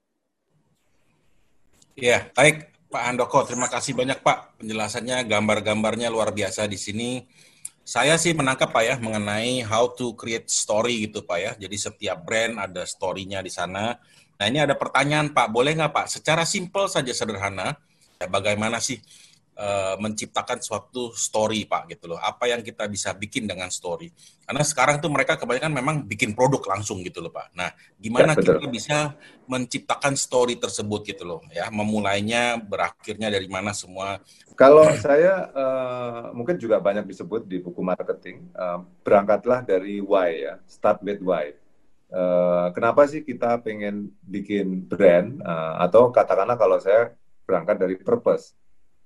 Ya, baik Pak Handoko, terima kasih banyak Pak penjelasannya, gambar-gambarnya luar biasa di sini. Saya sih menangkap Pak ya mengenai how to create story gitu Pak ya. Jadi setiap brand ada story-nya di sana. Nah ini ada pertanyaan Pak, boleh nggak Pak? Secara simpel saja sederhana, ya, bagaimana sih Uh, menciptakan suatu story Pak gitu loh. Apa yang kita bisa bikin dengan story. Karena sekarang tuh mereka kebanyakan memang bikin produk langsung gitu loh Pak. Nah, gimana ya, kita bisa menciptakan story tersebut gitu loh ya. Memulainya, berakhirnya dari mana semua. Kalau saya uh, mungkin juga banyak disebut di buku marketing, uh, berangkatlah dari why ya, start with why. Uh, kenapa sih kita pengen bikin brand, uh, atau katakanlah kalau saya berangkat dari purpose.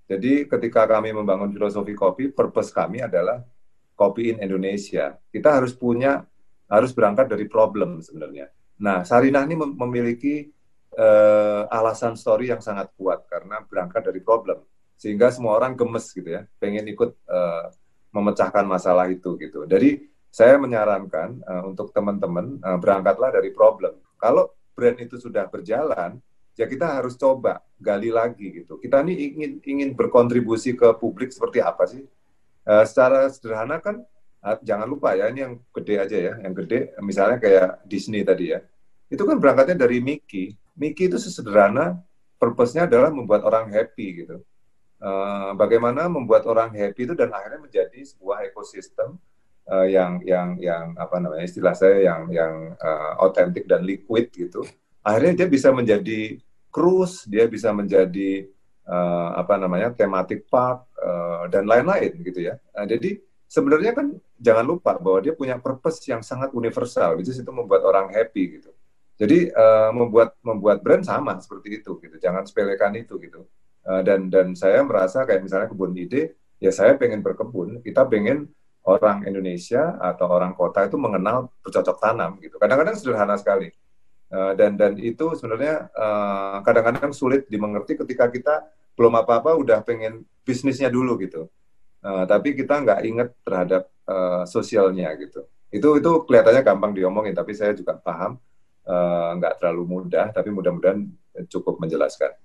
Jadi ketika kami membangun filosofi kopi, purpose kami adalah kopi in Indonesia. Kita harus punya, harus berangkat dari problem sebenarnya. Nah, Sarinah ini memiliki uh, alasan story yang sangat kuat karena berangkat dari problem. Sehingga semua orang gemes gitu ya, pengen ikut uh, memecahkan masalah itu gitu. Jadi saya menyarankan uh, untuk teman-teman uh, berangkatlah dari problem. Kalau brand itu sudah berjalan, ya kita harus coba gali lagi gitu. Kita ini ingin ingin berkontribusi ke publik seperti apa sih? Uh, secara sederhana kan, uh, jangan lupa ya, ini yang gede aja ya, yang gede misalnya kayak Disney tadi ya, itu kan berangkatnya dari Mickey. Mickey itu sesederhana, purpose-nya adalah membuat orang happy gitu. Uh, bagaimana membuat orang happy itu dan akhirnya menjadi sebuah ekosistem uh, yang yang yang apa namanya istilah saya yang yang otentik uh, dan liquid gitu. Akhirnya dia bisa menjadi cruise, dia bisa menjadi uh, apa namanya thematic park uh, dan lain-lain gitu ya. Uh, jadi sebenarnya kan jangan lupa bahwa dia punya purpose yang sangat universal, which is itu membuat orang happy gitu. Jadi uh, membuat membuat brand sama seperti itu gitu. Jangan sepelekan itu gitu. Uh, dan dan saya merasa kayak misalnya Kebun Ide, ya saya pengen berkebun, kita pengen orang Indonesia atau orang kota itu mengenal bercocok tanam gitu. Kadang-kadang sederhana sekali. Uh, dan dan itu sebenarnya uh, kadang-kadang sulit dimengerti ketika kita belum apa-apa udah pengen bisnisnya dulu gitu. Uh, tapi kita nggak inget terhadap uh, sosialnya gitu. Itu itu kelihatannya gampang diomongin, tapi saya juga paham uh, nggak terlalu mudah, tapi mudah-mudahan cukup menjelaskan.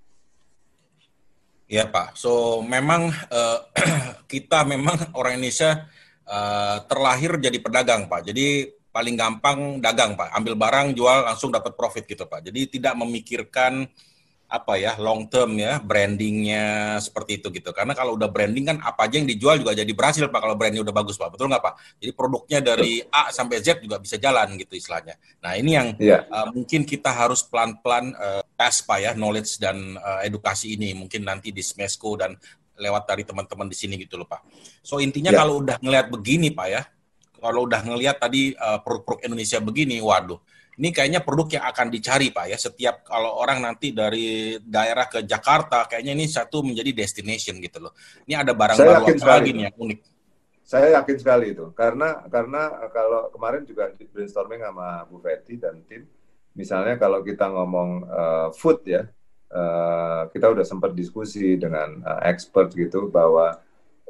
Ya Pak, so memang uh, kita memang orang Indonesia uh, terlahir jadi pedagang Pak. Jadi paling gampang dagang Pak, ambil barang jual langsung dapat profit gitu Pak. Jadi tidak memikirkan apa ya long term ya brandingnya seperti itu gitu. Karena kalau udah branding kan apa aja yang dijual juga jadi berhasil Pak kalau brandnya udah bagus Pak. Betul nggak Pak? Jadi produknya dari A sampai Z juga bisa jalan gitu istilahnya. Nah ini yang yeah. uh, mungkin kita harus pelan-pelan uh, pass Pak ya knowledge dan uh, edukasi ini mungkin nanti di Smesco dan lewat dari teman-teman di sini gitu loh Pak. So intinya yeah. kalau udah ngelihat begini Pak ya. Kalau udah ngelihat tadi uh, produk-produk Indonesia begini, waduh, ini kayaknya produk yang akan dicari Pak ya. Setiap kalau orang nanti dari daerah ke Jakarta, kayaknya ini satu menjadi destination gitu loh. Ini ada barang saya baru yakin apa lagi nih yang unik. Saya yakin sekali itu, karena karena kalau kemarin juga brainstorming sama Bu Fetty dan tim, misalnya kalau kita ngomong uh, food ya, uh, kita udah sempat diskusi dengan uh, expert gitu bahwa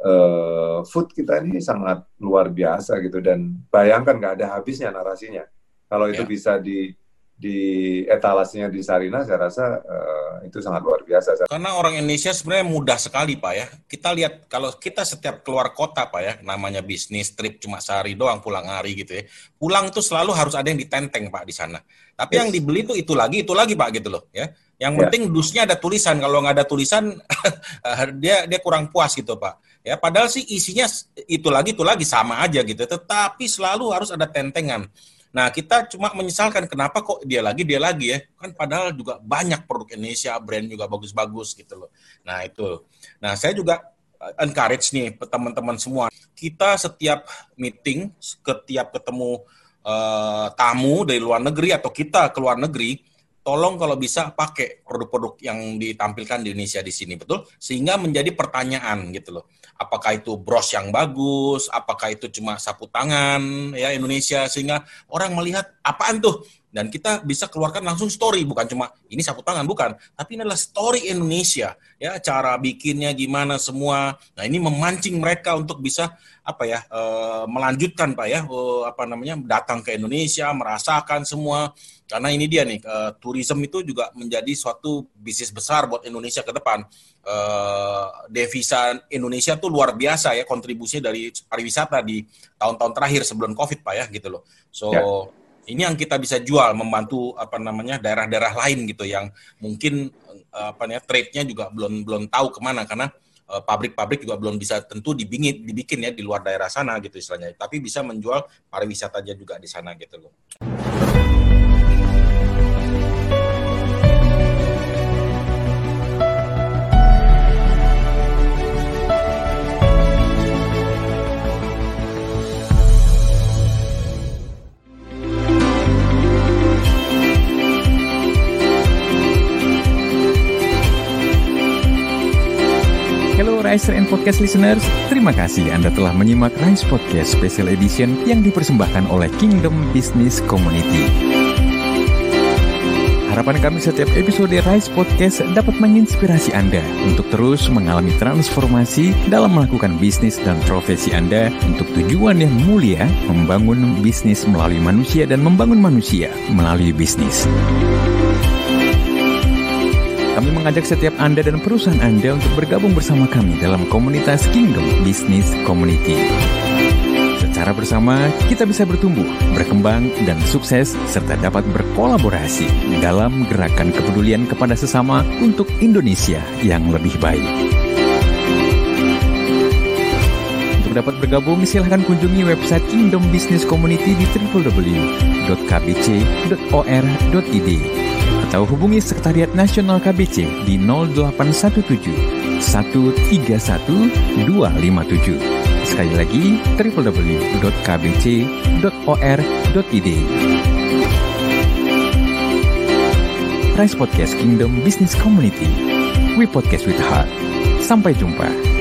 Uh, food kita ini sangat luar biasa gitu dan bayangkan nggak ada habisnya narasinya. Kalau itu yeah. bisa di di etalasenya di Sarinah, saya rasa uh, itu sangat luar biasa. Karena orang Indonesia sebenarnya mudah sekali Pak ya. Kita lihat kalau kita setiap keluar kota Pak ya, namanya bisnis trip cuma sehari doang pulang hari gitu ya. Pulang tuh selalu harus ada yang ditenteng Pak di sana. Tapi yes. yang dibeli tuh itu lagi itu lagi Pak gitu loh ya. Yang penting yeah. dusnya ada tulisan. Kalau nggak ada tulisan dia dia kurang puas gitu Pak. Ya, padahal sih isinya itu lagi itu lagi sama aja gitu, tetapi selalu harus ada tentengan. Nah, kita cuma menyesalkan kenapa kok dia lagi dia lagi ya, kan padahal juga banyak produk Indonesia, brand juga bagus-bagus gitu loh. Nah itu, nah saya juga encourage nih teman-teman semua, kita setiap meeting, setiap ketemu uh, tamu dari luar negeri atau kita ke luar negeri, tolong kalau bisa pakai produk-produk yang ditampilkan di Indonesia di sini, betul? Sehingga menjadi pertanyaan gitu loh. Apakah itu bros yang bagus, apakah itu cuma sapu tangan ya Indonesia, sehingga orang melihat apaan tuh, dan kita bisa keluarkan langsung story, bukan cuma ini sapu tangan, bukan, tapi ini adalah story Indonesia ya, cara bikinnya gimana semua. Nah ini memancing mereka untuk bisa apa ya e, melanjutkan Pak ya e, apa namanya datang ke Indonesia, merasakan semua. Karena ini dia nih, uh, tourism itu juga menjadi suatu bisnis besar buat Indonesia ke depan. Uh, devisa Indonesia tuh luar biasa ya, kontribusinya dari pariwisata di tahun-tahun terakhir sebelum COVID Pak ya gitu loh. So ya. Ini yang kita bisa jual, membantu apa namanya daerah-daerah lain gitu yang mungkin uh, apa namanya trade-nya juga belum belum tahu kemana, karena uh, pabrik-pabrik juga belum bisa tentu dibikin dibikin ya di luar daerah sana gitu istilahnya. Tapi bisa menjual pariwisatanya juga di sana gitu loh. Riser and Podcast Listeners, terima kasih Anda telah menyimak Rise Podcast Special Edition yang dipersembahkan oleh Kingdom Business Community. Harapan kami setiap episode Rise Podcast dapat menginspirasi Anda untuk terus mengalami transformasi dalam melakukan bisnis dan profesi Anda untuk tujuan yang mulia, membangun bisnis melalui manusia dan membangun manusia melalui bisnis. Kami mengajak setiap Anda dan perusahaan Anda untuk bergabung bersama kami dalam komunitas Kingdom Business Community. Secara bersama, kita bisa bertumbuh, berkembang, dan sukses, serta dapat berkolaborasi dalam gerakan kepedulian kepada sesama untuk Indonesia yang lebih baik. Untuk dapat bergabung, silahkan kunjungi website Kingdom Business Community di w w w dot k b c dot o r dot i d atau hubungi Sekretariat Nasional K B C di nol delapan satu tujuh satu tiga satu dua lima tujuh. Sekali lagi, w w w dot k b c dot o r dot i d. Rise Podcast Kingdom Business Community. We podcast with heart. Sampai jumpa.